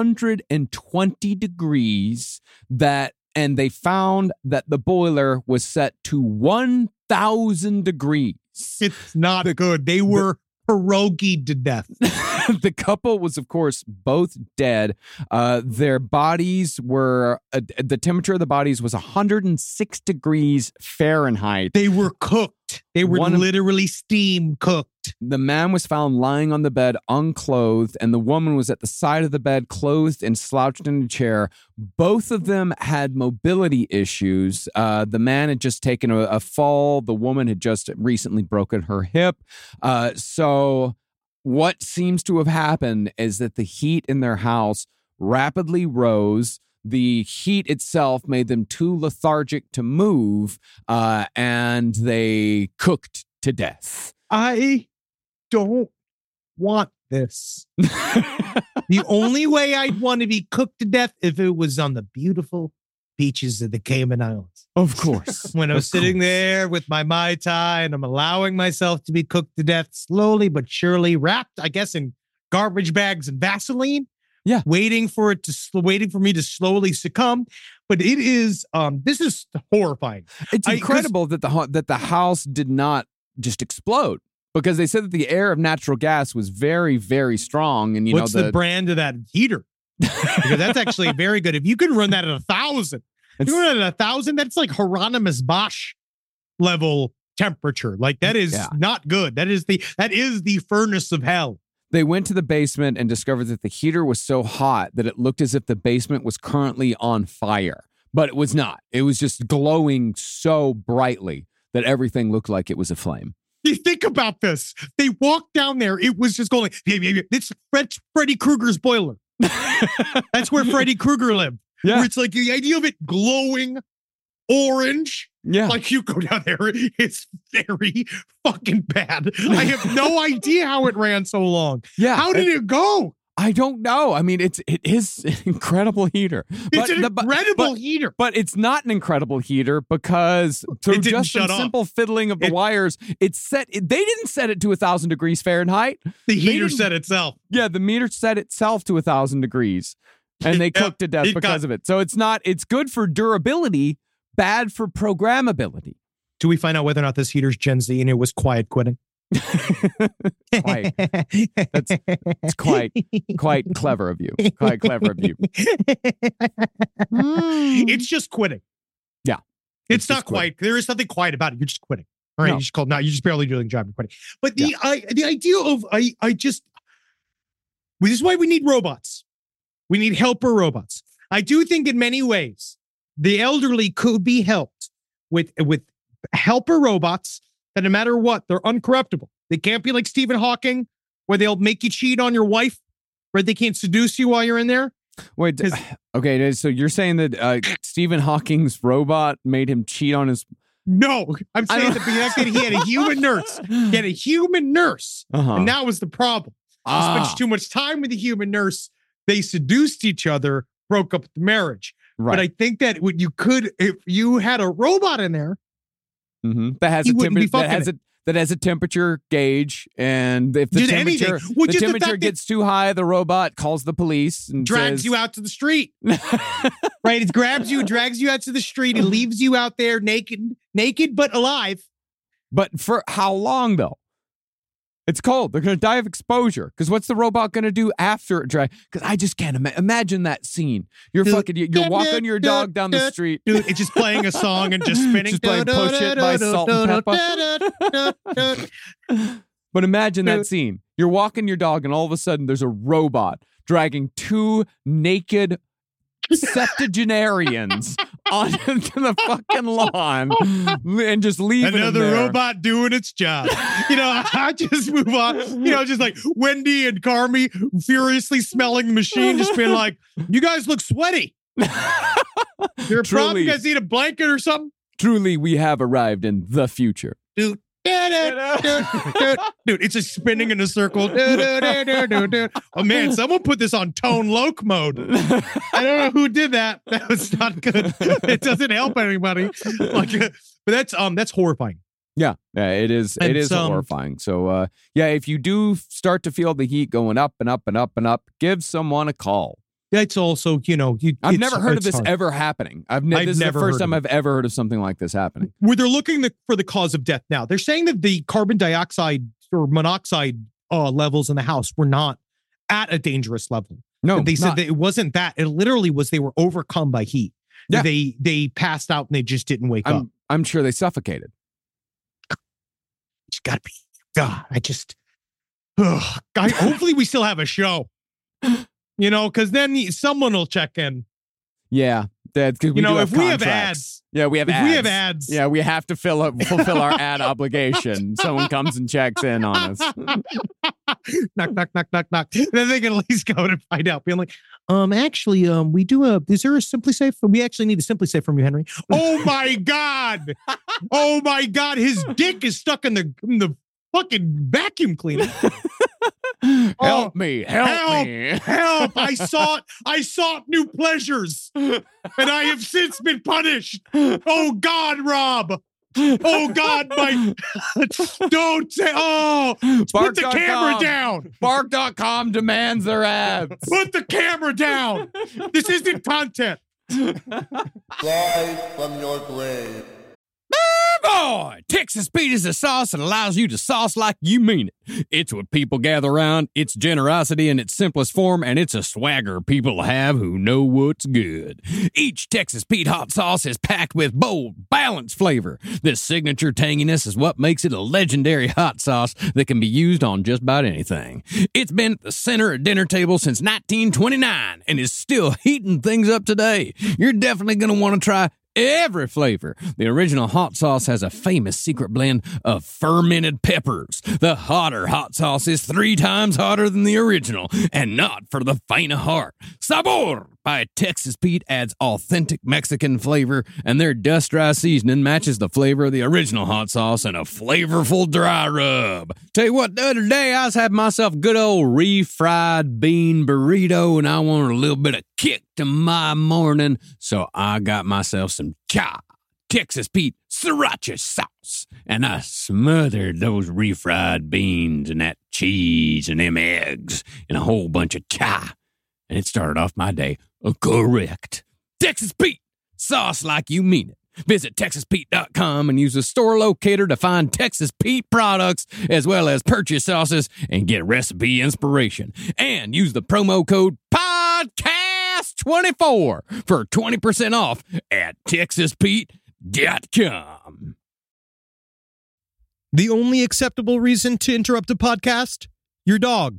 120 degrees, and they found that the boiler was set to 1,000 degrees. It's not good. They were pierogied to death. The couple was, of course, both dead. Their bodies were, the temperature of the bodies was 106 degrees Fahrenheit. They were cooked. They were literally steam cooked. The man was found lying on the bed unclothed, and the woman was at the side of the bed clothed and slouched in a chair. Both of them had mobility issues. The man had just taken a fall. The woman had just recently broken her hip. So what seems to have happened is that the heat in their house rapidly rose. The heat itself made them too lethargic to move, and they cooked to death. I don't want this. The only way I'd want to be cooked to death if it was on the beautiful beaches of the Cayman Islands. Of course. When I was sitting there with my Mai Tai and I'm allowing myself to be cooked to death slowly but surely, wrapped, I guess, in garbage bags and Vaseline. Yeah. Waiting for me to slowly succumb. But it is, this is horrifying. It's incredible that the house did not just explode, because they said that the air of natural gas was very, very strong. And what's the brand of that heater? Because that's actually very good. If you can run that at 1,000, if you run it at 1,000, that's like Hieronymus Bosch level temperature. Like that is not good. That is the furnace of hell. They went to the basement and discovered that the heater was so hot that it looked as if the basement was currently on fire, but it was not. It was just glowing so brightly that everything looked like it was aflame. You think about this. They walked down there. It was just going, it's Freddy Krueger's boiler. That's where Freddy Krueger lived. Yeah. Where it's like the idea of it glowing orange. Yeah. Like you go down there, it's very fucking bad. I have no idea how it ran so long. Yeah. How did it go? I don't know. I mean, it is an incredible heater. It's an incredible heater. But it's not an incredible heater because through just some simple fiddling of the wires, they didn't set it to 1,000 degrees Fahrenheit. The heater set itself. Yeah, the meter set itself to 1,000 degrees. And they cooked to death because of it. So it's good for durability, bad for programmability. Do we find out whether or not this heater's Gen Z and it was quiet quitting? Quite. It's quite clever of you. Quite clever of you. It's just quitting. Yeah. It's not quite. There is something quiet about it. You're just quitting. All right. No. You just call. No, you're just barely doing the job. You're quitting. But the idea of this is why we need robots. We need helper robots. I do think in many ways the elderly could be helped with helper robots that no matter what, they're uncorruptible. They can't be like Stephen Hawking, where they'll make you cheat on your wife, where they can't seduce you while you're in there. Wait, okay, so you're saying that Stephen Hawking's robot made him cheat on his... No, I'm saying that he had a human nurse. He had a human nurse, and that was the problem. He spent too much time with the human nurse. They seduced each other, broke up the marriage. Right. But I think that what you could, if you had a robot in there, that has a temperature gauge, and if the temperature gets too high, the robot calls the police and drags you out to the street. Right? It grabs you, drags you out to the street, and leaves you out there naked but alive. But for how long though? It's cold. They're going to die of exposure. Because what's the robot going to do after it dries? Because I just can't imagine that scene. You're walking your dog down the street. Dude, it's just playing a song and just spinning. Just playing Push It by Salt and Pepper. But imagine that scene. You're walking your dog and all of a sudden there's a robot dragging two naked septuagenarians onto the fucking lawn and just leaving another robot doing its job. I just move on. Just like Wendy and Carmi furiously smelling the machine, just being like, "You guys look sweaty. You're a problem. You guys need a blanket or something." Truly, we have arrived in the future, dude. Dude, it's just spinning in a circle. Oh man, someone put this on tone loc mode. I don't know who did that. That was not good. It doesn't help anybody. But that's horrifying. Yeah, it is. It is horrifying. So if you do start to feel the heat going up and up and up and up, give someone a call. That's also, I've never heard of this ever happening. This is the first time I've ever heard of something like this happening. Where they're looking for the cause of death now. They're saying that the carbon dioxide or monoxide levels in the house were not at a dangerous level. No, they said that it wasn't that. It literally was they were overcome by heat. Yeah. They passed out and they just didn't wake up. I'm sure they suffocated. It's got to be. God, hopefully we still have a show. Because then someone will check in. Yeah, because we if we have ads. Yeah, we have ads. We have ads. Yeah, we have to fulfill our ad obligation. Someone comes and checks in on us. Knock, knock, knock, knock, knock. Then they can at least go and find out. Being like, actually, we do is there a Simply Safe? We actually need a Simply Safe from you, Henry. Oh my God. Oh my God. His dick is stuck in the fucking vacuum cleaner. Help me. I sought new pleasures and I have since been punished. Oh God, Rob. Oh God, don't say, put the camera down. Bark.com demands their ads. Put the camera down. This isn't content. Rise from your grave. Boy, Texas Pete is a sauce that allows you to sauce like you mean it. It's what people gather around, it's generosity in its simplest form, and it's a swagger people have who know what's good. Each Texas Pete hot sauce is packed with bold, balanced flavor. This signature tanginess is what makes it a legendary hot sauce that can be used on just about anything. It's been at the center of dinner table since 1929 and is still heating things up today. You're definitely going to want to try every flavor. The original hot sauce has a famous secret blend of fermented peppers. The hotter hot sauce is 3 times hotter than the original, and not for the faint of heart. Sabor by Texas Pete adds authentic Mexican flavor, and their dust dry seasoning matches the flavor of the original hot sauce in a flavorful dry rub. Tell you what, the other day I was having myself a good old refried bean burrito, and I wanted a little bit of kick to my morning, so I got myself some Texas Pete sriracha sauce, and I smothered those refried beans and that cheese and them eggs and a whole bunch of chai, and it started off my day correct. Texas Pete, sauce like you mean it. Visit TexasPete.com and use the store locator to find Texas Pete products as well as purchase sauces and get recipe inspiration. And use the promo code PODCAST24 for 20% off at TexasPete.com. BarkBox.com. The only acceptable reason to interrupt a podcast? Your dog.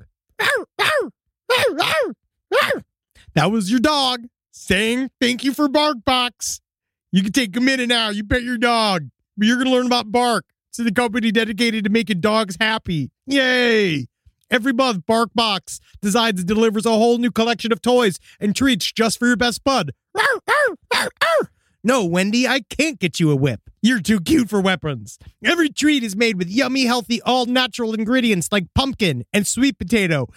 That was your dog saying thank you for BarkBox. You can take a minute now. You pet your dog. But you're going to learn about Bark. It's the company dedicated to making dogs happy. Yay! Every month, BarkBox designs and delivers a whole new collection of toys and treats just for your best bud. No, Wendy, I can't get you a whip. You're too cute for weapons. Every treat is made with yummy, healthy, all-natural ingredients like pumpkin and sweet potato.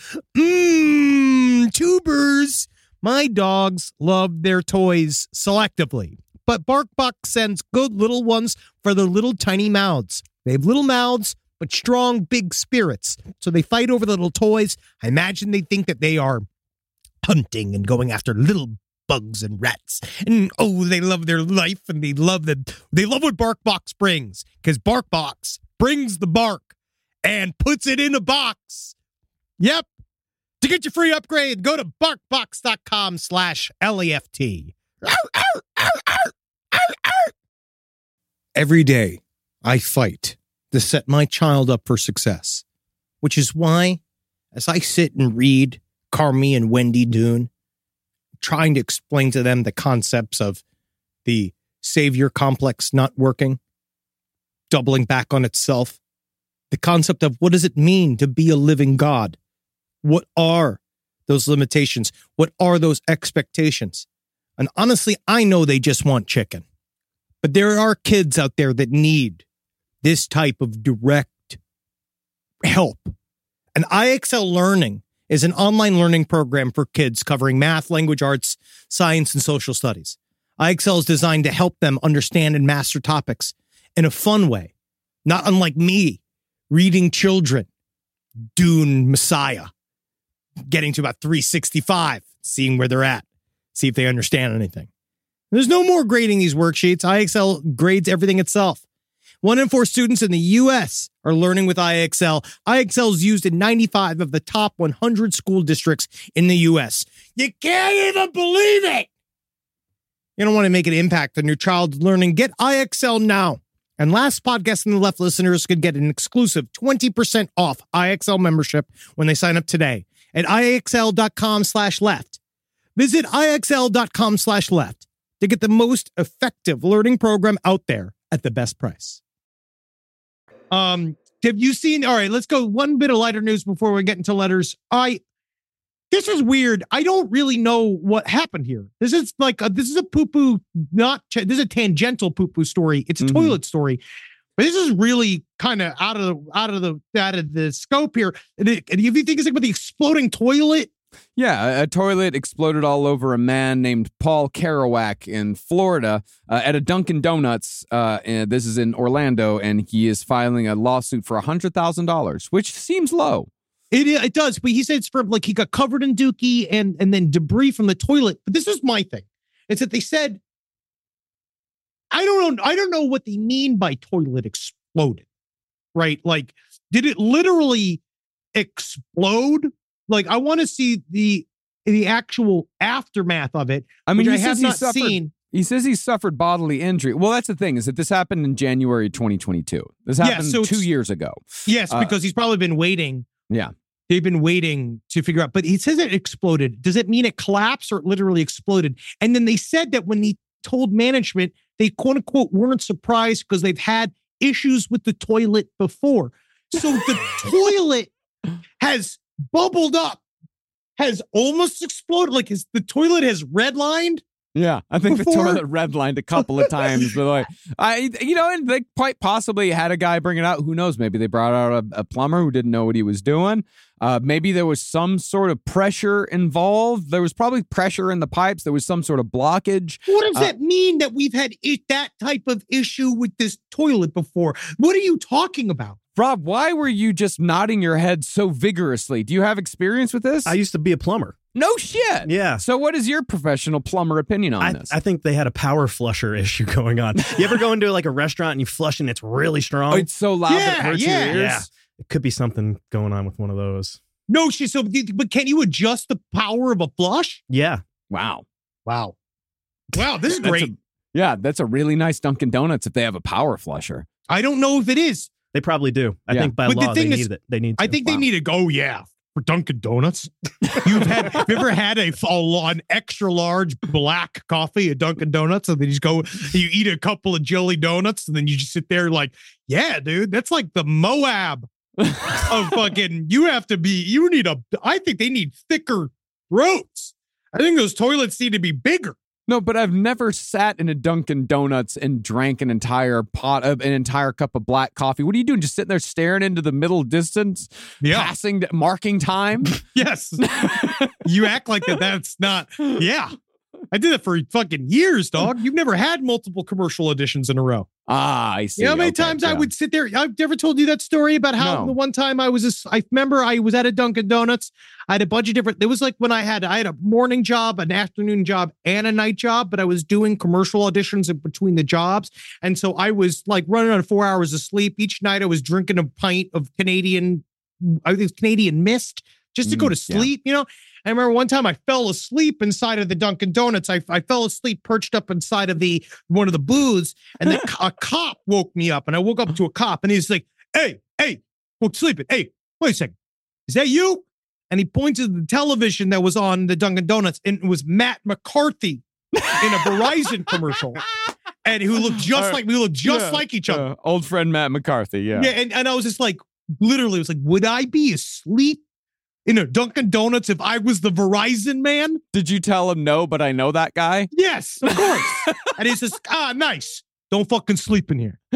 Tubers. My dogs love their toys selectively, but BarkBox sends good little ones for their little tiny mouths. They have little mouths, but strong, big spirits. So they fight over the little toys. I imagine they think that they are hunting and going after little bugs and rats. And they love their life, and they love what BarkBox brings, because BarkBox brings the bark and puts it in a box. Yep. To get your free upgrade, go to BarkBox.com/LEFT. Every day, I fight to set my child up for success, which is why, as I sit and read Carmi and Wendy Doon, trying to explain to them the concepts of the savior complex not working, doubling back on itself, the concept of what does it mean to be a living God? What are those limitations? What are those expectations? And honestly, I know they just want chicken. But there are kids out there that need this type of direct help. And IXL Learning is an online learning program for kids covering math, language arts, science, and social studies. IXL is designed to help them understand and master topics in a fun way, not unlike me reading children Dune Messiah, getting to about 365, seeing where they're at, see if they understand anything. There's no more grading these worksheets. IXL grades everything itself. 1 in 4 students in the U.S. are learning with IXL. IXL is used in 95 of the top 100 school districts in the U.S. You can't even believe it! You don't want to make an impact on your child's learning. Get IXL now. And Last Podcast on the Left listeners could get an exclusive 20% off IXL membership when they sign up today at IXL.com/left. Visit IXL.com/left to get the most effective learning program out there at the best price. Have you seen, all right, let's go one bit of lighter news before we get into letters. This is weird. I don't really know what happened here. This is a poo-poo, this is a tangential poo-poo story. It's a toilet story, but this is really kind of out of the scope here. And if you think it's like with the exploding toilet. Yeah, a toilet exploded all over a man named Paul Kerouac in Florida at a Dunkin' Donuts. And this is in Orlando, and he is filing a lawsuit for $100,000, which seems low. It does, but he said it's from he got covered in dookie and then debris from the toilet. But this is my thing. It's that they said, I don't know what they mean by toilet exploded, right? Like, did it literally explode? Like, I want to see the actual aftermath of it. I mean, which I have not seen. He says he suffered bodily injury. Well, that's the thing, is that this happened in January 2022. This happened 2 years ago. Yes, because he's probably been waiting. Yeah. They've been waiting to figure out. But he says it exploded. Does it mean it collapsed or it literally exploded? And then they said that when he told management, they quote unquote weren't surprised because they've had issues with the toilet before. So the toilet has bubbled up, has almost exploded. Like the toilet has redlined. Yeah, I think the toilet redlined a couple of times, but and they quite possibly had a guy bring it out. Who knows? Maybe they brought out a plumber who didn't know what he was doing. Maybe there was some sort of pressure involved. There was probably pressure in the pipes. There was some sort of blockage. What does that mean that we've had that type of issue with this toilet before? What are you talking about? Rob, why were you just nodding your head so vigorously? Do you have experience with this? I used to be a plumber. No shit. Yeah. So what is your professional plumber opinion on this? I think they had a power flusher issue going on. You ever go into like a restaurant and you flush and it's really strong? Oh, it's so loud that it hurts your ears? Yeah. It could be something going on with one of those. No shit. So, but can you adjust the power of a flush? Yeah. Wow. This is great. Yeah, that's a really nice Dunkin' Donuts if they have a power flusher. I don't know if it is. They probably do. I think by But the law thing they is, need it. They need to. I think they need to go, for Dunkin' Donuts. Have you ever had an extra large black coffee at Dunkin' Donuts, and then you just go, you eat a couple of jelly donuts, and then you just sit there like, yeah, dude, that's like the Moab of fucking. I think they need thicker throats. I think those toilets need to be bigger. No, but I've never sat in a Dunkin' Donuts and drank an entire cup of black coffee. What are you doing? Just sitting there staring into the middle distance, marking time? Yes. You act like that's not. Yeah. I did it for fucking years, dog. You've never had multiple commercial editions in a row. Ah, I see. You know how many times I would sit there? I've never told you that story about how the one time I remember I was at a Dunkin' Donuts. I had a bunch of different, it was like when I had a morning job, an afternoon job, and a night job, but I was doing commercial auditions in between the jobs. And so I was like running on 4 hours of sleep. Each night I was drinking a pint of Canadian Mist just to go to sleep, you know? I remember one time I fell asleep inside of the Dunkin' Donuts. I fell asleep perched up inside of one of the booths, and a cop woke me up, and I woke up to a cop, and he's like, hey, woke sleeping. Hey, wait a second. Is that you? And he pointed to the television that was on the Dunkin' Donuts, and it was Matt McCarthy in a Verizon commercial. And who looked just like each other. Old friend Matt McCarthy, yeah. Yeah, and I was just like, literally, it was like, would I be asleep in a Dunkin' Donuts if I was the Verizon man? Did you tell him no, but I know that guy? Yes, of course. And he says, nice. Don't fucking sleep in here.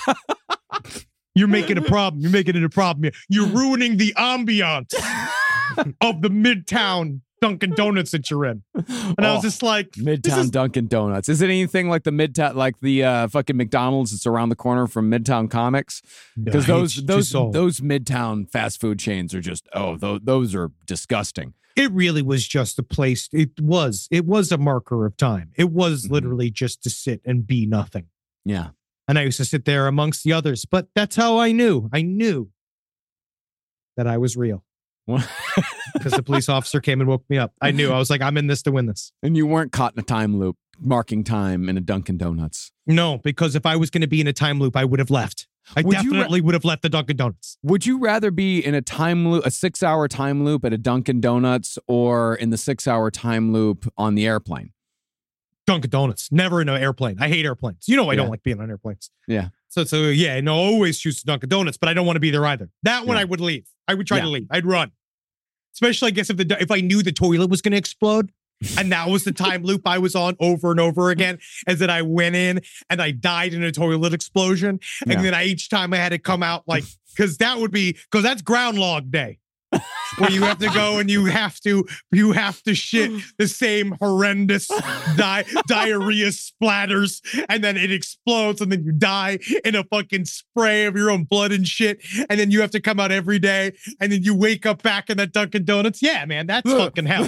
You're making a problem. You're making it a problem here. You're ruining the ambiance of the Midtown Dunkin' Donuts that you're in. And I was just like, Midtown Dunkin' Donuts. Is it anything like the fucking McDonald's that's around the corner from Midtown Comics? Because those Midtown fast food chains are just, those are disgusting. It really was just a place. It was a marker of time. It was literally just to sit and be nothing. Yeah. And I used to sit there amongst the others, but that's how I knew. I knew that I was real. Because the police officer came and woke me up. I knew. I was like, I'm in this to win this. And you weren't caught in a time loop, marking time in a Dunkin' Donuts. No, because if I was going to be in a time loop, I would have left. I definitely would have left the Dunkin' Donuts. Would you rather be in a time loop, a 6-hour time loop at a Dunkin' Donuts, or in the 6-hour time loop on the airplane? Dunkin' Donuts. Never in an airplane. I hate airplanes. You know I don't like being on airplanes. Yeah. So always choose Dunkin' Donuts, but I don't want to be there either. That one I would leave. I would try to leave. I'd run. Especially, I guess, if I knew the toilet was going to explode, and that was the time loop I was on over and over again, as that I went in and I died in a toilet explosion, and then each time I had to come out because that's Groundhog Day. Where you have to go and you have to shit the same horrendous diarrhea splatters, and then it explodes, and then you die in a fucking spray of your own blood and shit, and then you have to come out every day, and then you wake up back in that Dunkin' Donuts. Yeah, man, that's fucking hell.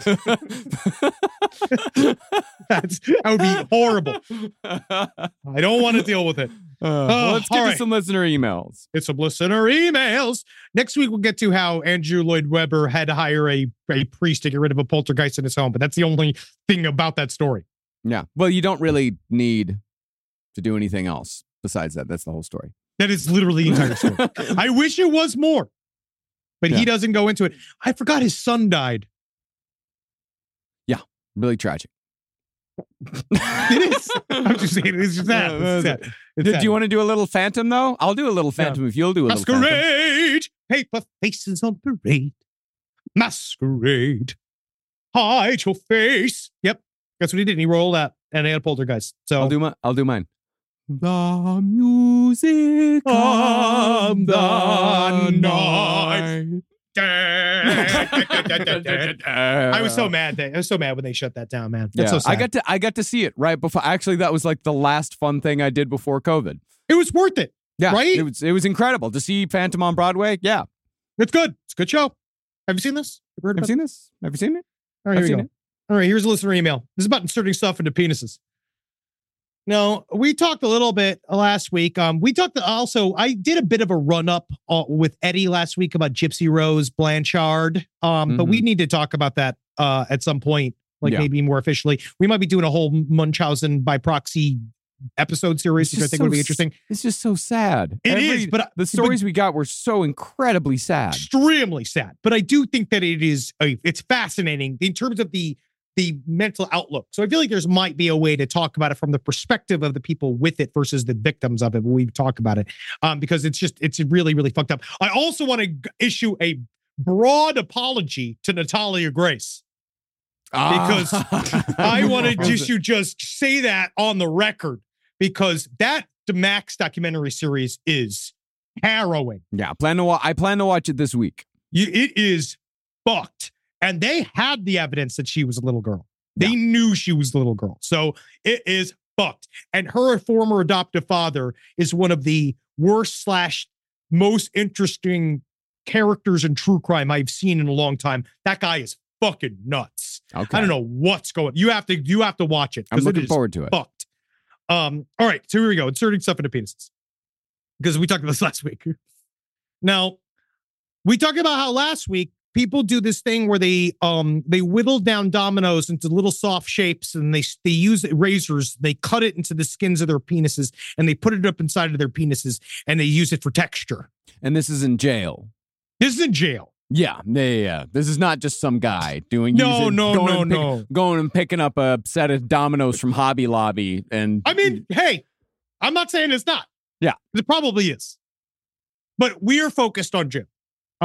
That would be horrible. I don't want to deal with it. Let's get to some listener emails. It's some listener emails. Next week, we'll get to how Andrew Lloyd Webber had to hire a priest to get rid of a poltergeist in his home. But that's the only thing about that story. Yeah. Well, you don't really need to do anything else besides that. That's the whole story. That is literally the entire story. I wish it was more, but he doesn't go into it. I forgot his son died. Yeah. Really tragic. It is. I'm just saying, it's just that. It's sad. Do you want to do a little Phantom, though? I'll do a little Phantom if you'll do a little Phantom. Masquerade, paper faces on parade. Masquerade, hide your face. Yep, that's what he did. He rolled out and he had poltergeist. So I'll do mine. The music of the night. I was so mad. I was so mad when they shut that down, man. That's so sad. I got to see it right before. Actually, that was like the last fun thing I did before COVID. It was worth it. Yeah, right. It was incredible to see Phantom on Broadway. Yeah, it's good. It's a good show. Have you seen this? Have you seen this? Have you seen it? All right, here we go. All right, here's a listener email. This is about inserting stuff into penises. Now, we talked a little bit last week. We talked also, I did a bit of a run up with Eddie last week about Gypsy Rose Blanchard. But we need to talk about that at some point like maybe more officially. We might be doing a whole Munchausen by proxy episode series, which I think would be interesting. It's just so sad. It is, but the stories we got were so incredibly sad. Extremely sad. But I do think that it's fascinating in terms of the mental outlook. So I feel like there's might be a way to talk about it from the perspective of the people with it versus the victims of it when we talk about it, because it's really, really fucked up. I also want to issue a broad apology to Natalia Grace, because I wanted to just say that on the record, because that Max documentary series is harrowing. Yeah, I plan to watch it this week. It is fucked. And they had the evidence that she was a little girl. They knew she was a little girl. So it is fucked. And her former adoptive father is one of the worst / most interesting characters in true crime I've seen in a long time. That guy is fucking nuts. Okay. I don't know what's going on. You have to watch it. I'm looking forward to it. Fucked. All right. So here we go. Inserting stuff into penises. Because we talked about this last week. Now, we talked about how last week people do this thing where they whittle down dominoes into little soft shapes, and they use razors. They cut it into the skins of their penises, and they put it up inside of their penises, and they use it for texture. And this is in jail. This is in jail. Yeah. This is not just some guy doing. No. Going and picking up a set of dominoes from Hobby Lobby, and I mean, hey, I'm not saying it's not. Yeah, it probably is, but we're focused on Jim.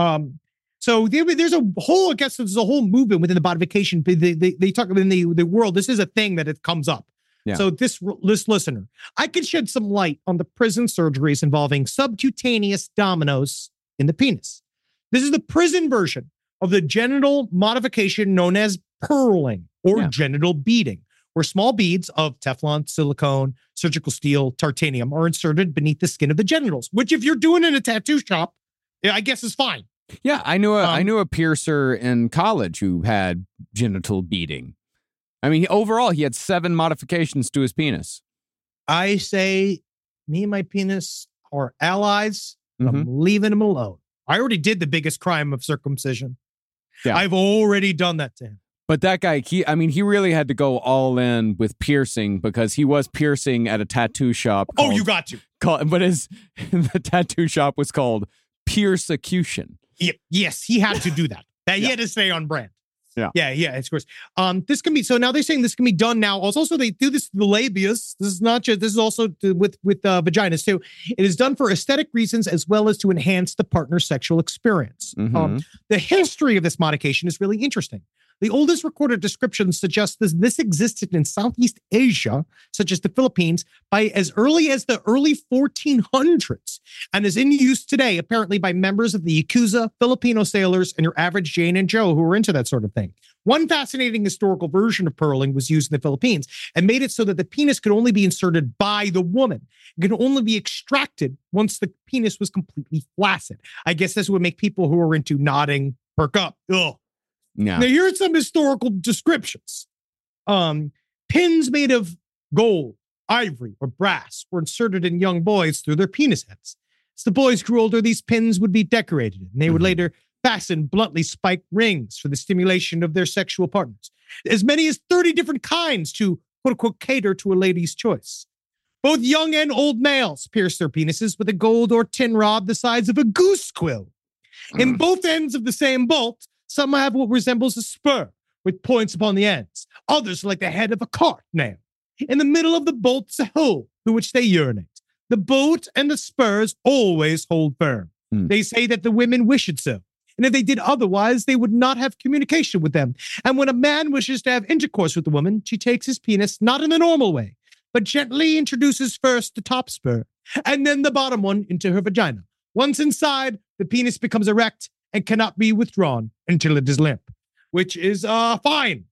So there's a whole, I guess there's a whole movement within the bodification. They talk about in the world. This is a thing that it comes up. Yeah. So this listener, I can shed some light on the prison surgeries involving subcutaneous dominoes in the penis. This is the prison version of the genital modification known as purling or genital beading, where small beads of Teflon, silicone, surgical steel, titanium are inserted beneath the skin of the genitals, which if you're doing in a tattoo shop, I guess is fine. Yeah, I knew a piercer in college who had genital beading. I mean, overall, he had 7 modifications to his penis. I say, me and my penis are allies. I'm leaving him alone. I already did the biggest crime of circumcision. Yeah. I've already done that to him. But that guy, he really had to go all in with piercing, because he was piercing at a tattoo shop. You got to. But the tattoo shop was called Piercecution. Yes, he had to do that. He had to stay on brand. Yeah, of course. This can be, so now they're saying this can be done now. Also, they do this to the labias. This is not just, this is also with vaginas too. It is done for aesthetic reasons as well as to enhance the partner's sexual experience. The history of this modification is really interesting. The oldest recorded description suggests this existed in Southeast Asia, such as the Philippines, by as early as the early 1400s, and is in use today, apparently by members of the Yakuza, Filipino sailors, and your average Jane and Joe who are into that sort of thing. One fascinating historical version of purling was used in the Philippines and made it so that the penis could only be inserted by the woman. It could only be extracted once the penis was completely flaccid. I guess this would make people who are into nodding perk up. Ugh. Yeah. Now, here are some historical descriptions. Pins made of gold, ivory, or brass were inserted in young boys through their penis heads. As the boys grew older, these pins would be decorated, and they would later fasten bluntly spiked rings for the stimulation of their sexual partners. As many as 30 different kinds to, quote-unquote, cater to a lady's choice. Both young and old males pierce their penises with a gold or tin rod the size of a goose quill. In both ends of the same bolt, some have what resembles a spur with points upon the ends. Others like the head of a cart nail. In the middle of the bolt is a hole through which they urinate. The bolt and the spurs always hold firm. They say that the women wish it so. And if they did otherwise, they would not have communication with them. And when a man wishes to have intercourse with a woman, she takes his penis, not in the normal way, but gently introduces first the top spur and then the bottom one into her vagina. Once inside, the penis becomes erect and cannot be withdrawn until it is limp, which is fine.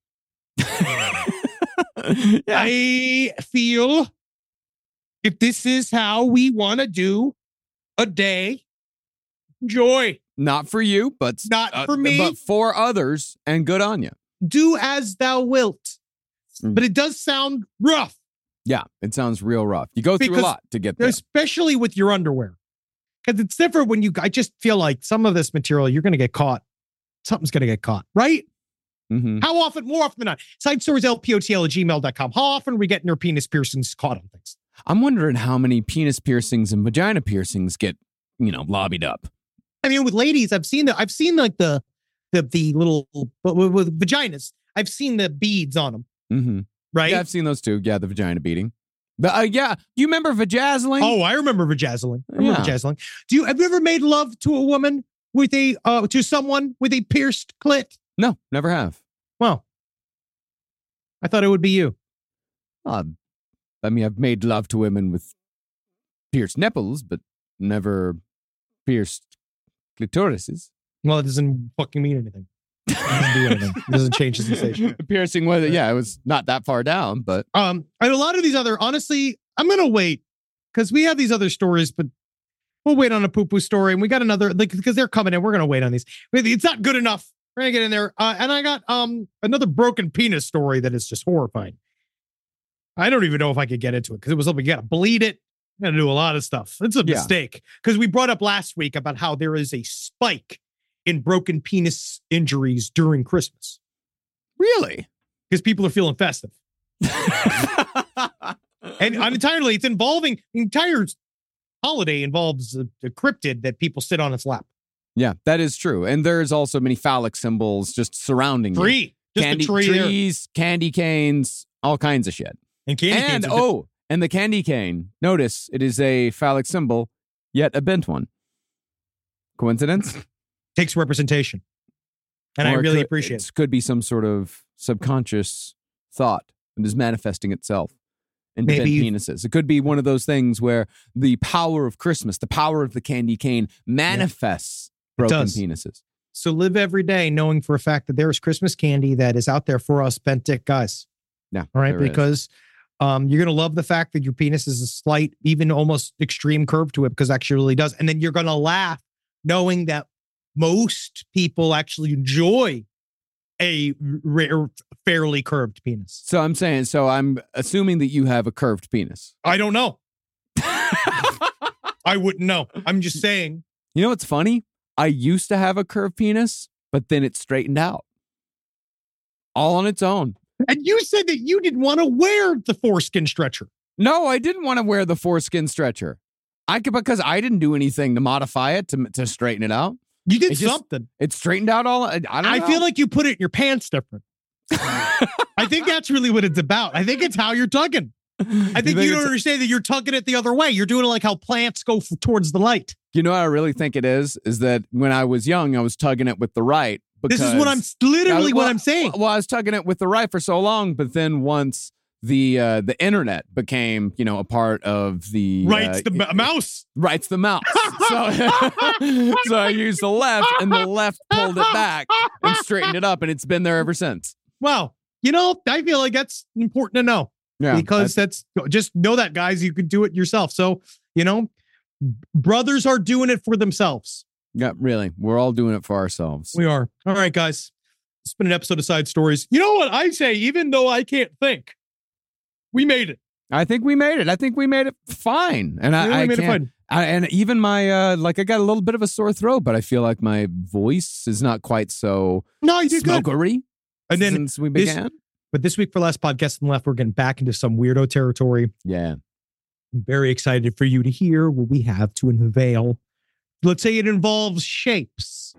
I feel if this is how we want to do a day, joy. Not for you, but not for me, but for others, and good on you. Do as thou wilt. But it does sound rough. Yeah, it sounds real rough. You go through a lot to get there. Especially with your underwear. Because it's different when I just feel like some of this material, you're going to get caught. Something's going to get caught, right? Mm-hmm. How often? More often than not. SideStoriesLPOTL@gmail.com. How often are we getting our penis piercings caught on things? I'm wondering how many penis piercings and vagina piercings get, lobbied up. I mean, with ladies, I've seen like the little with vaginas. I've seen the beads on them. Mm-hmm. Right? Yeah, I've seen those too. Yeah, the vagina beading. Yeah, you remember vajazzling? Oh, I remember vajazzling. Vajazzling. Have you ever made love to a woman with to someone with a pierced clit? No, never have. Well, I thought it would be you. I mean, I've made love to women with pierced nipples, but never pierced clitorises. Well, it doesn't fucking mean anything. It doesn't do anything. It doesn't change the sensation. Piercing, it was not that far down, but and a lot of these honestly, I'm gonna wait because we have these other stories, but we'll wait on a poo-poo story, and we got another because they're coming in. We're gonna wait on these. It's not good enough. We're gonna get in there, and I got another broken penis story that is just horrifying. I don't even know if I could get into it because it was something you gotta bleed it. You gotta do a lot of stuff. It's a mistake because we brought up last week about how there is a spike in broken penis injuries during Christmas. Really? Because people are feeling festive. And entirely, it's involving the entire holiday involves a cryptid that people sit on its lap. Yeah, that is true. And there's also many phallic symbols just surrounding tree. You. Just a tree trees, candy canes, all kinds of shit. And candy canes. And the candy cane. Notice it is a phallic symbol, yet a bent one. Coincidence? Takes representation. And I really appreciate it. It could be some sort of subconscious thought that is manifesting itself in bent penises. It could be one of those things where the power of Christmas, the power of the candy cane manifests broken penises. So live every day knowing for a fact that there is Christmas candy that is out there for us bent dick guys. Yeah. All right. Because you're going to love the fact that your penis is a slight, even almost extreme curve to it because it actually really does. And then you're going to laugh knowing that most people actually enjoy a fairly curved penis. So I'm assuming that you have a curved penis. I don't know. I wouldn't know. I'm just saying. You know what's funny? I used to have a curved penis, but then it straightened out. All on its own. And you said that you didn't want to wear the foreskin stretcher. No, I didn't want to wear the foreskin stretcher. Because I didn't do anything to modify it to straighten it out. You did something. It straightened out all. I don't know. I feel like you put it in your pants different. I think that's really what it's about. I think it's how you're tugging. I think you don't understand that you're tugging it the other way. You're doing it like how plants go towards the light. You know what I really think it is that when I was young, I was tugging it with the right. This is what I'm literally what I'm saying. Well, I was tugging it with the right for so long, but then once the internet became, a part of the mouse. Writes the mouse. So I used the left, and the left pulled it back and straightened it up, and it's been there ever since. Wow. I feel like that's important to know. Yeah. Because that's just know that, guys, you can do it yourself. So, brothers are doing it for themselves. Yeah, really. We're all doing it for ourselves. We are. All right, guys. It's been an episode of Side Stories. You know what I say, even though I can't think, we made it. I think we made it. I think we made it fine. And I made it fine. And even my, I got a little bit of a sore throat, but I feel like my voice is not quite so smokery and then since we began. But this week for Last Podcast on the Left, we're getting back into some weirdo territory. Yeah. I'm very excited for you to hear what we have to unveil. Let's say it involves shapes.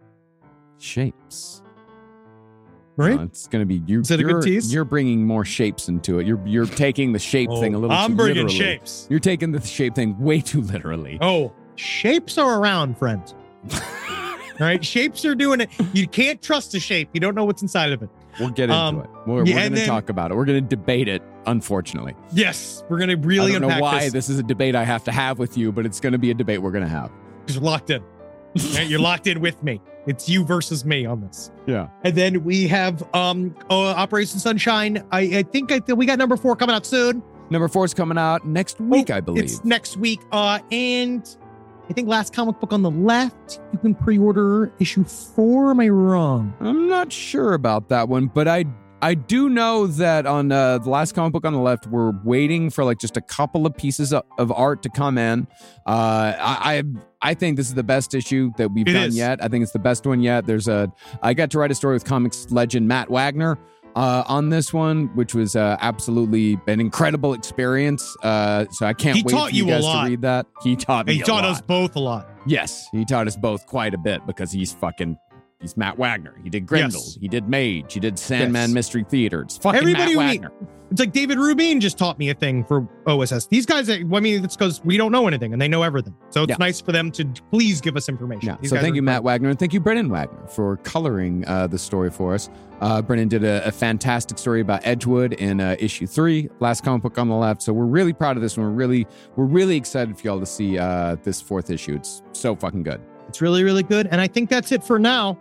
Shapes. Right? It's going to be you. Is that a good tease? You're bringing more shapes into it. You're taking the shape thing a little too I'm bringing literally. Shapes. You're taking the shape thing way too literally. Oh, shapes are around, friends. All right? Shapes are doing it. You can't trust a shape. You don't know what's inside of it. We'll get into it. We're going to talk about it. We're going to debate it, unfortunately. Yes, we're going to really unpack I don't know why this is a debate I have to have with you, but it's going to be a debate we're going to have. Because you're locked in. You're locked in with me. It's you versus me on this. Yeah. And then we have Operation Sunshine. I think we got number 4 coming out soon. Number 4 is coming out next week, I believe. It's next week. And I think Last Comic Book on the Left, you can pre-order issue 4. Am I wrong? I'm not sure about that one, but I I do know that on the last comic book on the left, we're waiting for like just a couple of pieces of art to come in. I think this is the best issue that we've done yet. I think it's the best one yet. I got to write a story with comics legend Matt Wagner on this one, which was absolutely an incredible experience. So I can't wait for you guys to read that. He taught me. He taught us both a lot. Yes, he taught us both quite a bit because he's Matt Wagner. He did Grendel. Yes. He did Mage. He did Sandman Mystery Theater. It's fucking Matt Wagner. It's like David Rubin just taught me a thing for OSS. These guys, I mean, it's because we don't know anything and they know everything. So it's nice for them to please give us information. Yeah. So thank you, Matt Wagner, and thank you, Brennan Wagner, for coloring the story for us. Brennan did a fantastic story about Edgewood in issue 3, last comic book on the left. So we're really proud of this one. We're really excited for y'all to see this 4th issue. It's so fucking good. It's really, really good. And I think that's it for now.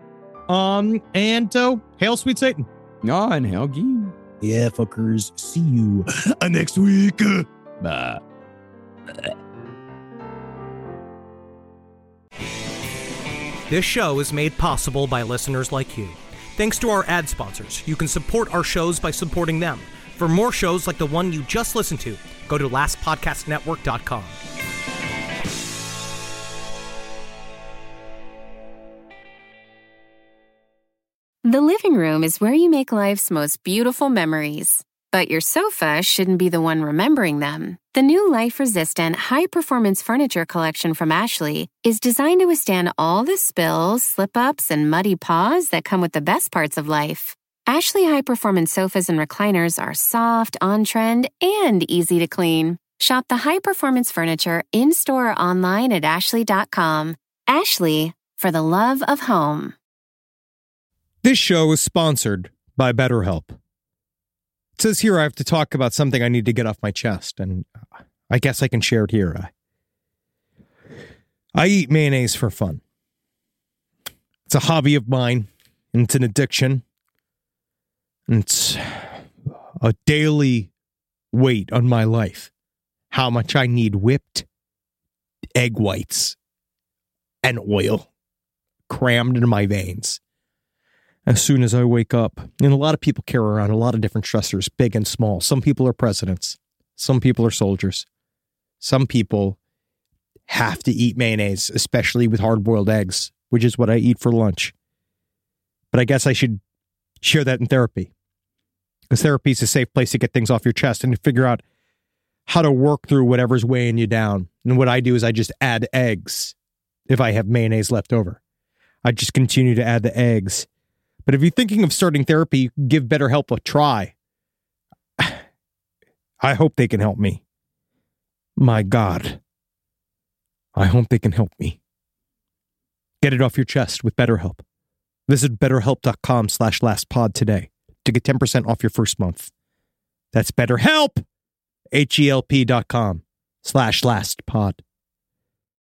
Hail Sweet Satan. Oh, and hail Geen. Yeah, fuckers. See you next week. Bye. This show is made possible by listeners like you. Thanks to our ad sponsors, you can support our shows by supporting them. For more shows like the one you just listened to, go to lastpodcastnetwork.com. The living room is where you make life's most beautiful memories. But your sofa shouldn't be the one remembering them. The new life-resistant, high-performance furniture collection from Ashley is designed to withstand all the spills, slip-ups, and muddy paws that come with the best parts of life. Ashley high-performance sofas and recliners are soft, on-trend, and easy to clean. Shop the high-performance furniture in-store or online at ashley.com. Ashley, for the love of home. This show is sponsored by BetterHelp. It says here I have to talk about something I need to get off my chest, and I guess I can share it here. I eat mayonnaise for fun. It's a hobby of mine, and it's an addiction. And it's a daily weight on my life. How much I need whipped egg whites and oil crammed into my veins as soon as I wake up. And a lot of people carry around a lot of different stressors, big and small. Some people are presidents. Some people are soldiers. Some people have to eat mayonnaise, especially with hard-boiled eggs, which is what I eat for lunch. But I guess I should share that in therapy, because therapy is a safe place to get things off your chest and to figure out how to work through whatever's weighing you down. And what I do is I just add eggs if I have mayonnaise left over. I just continue to add the eggs. But if you're thinking of starting therapy, give BetterHelp a try. I hope they can help me. My God. I hope they can help me. Get it off your chest with BetterHelp. Visit BetterHelp.com/lastpod today to get 10% off your first month. That's BetterHelp! HELP.com/lastpod.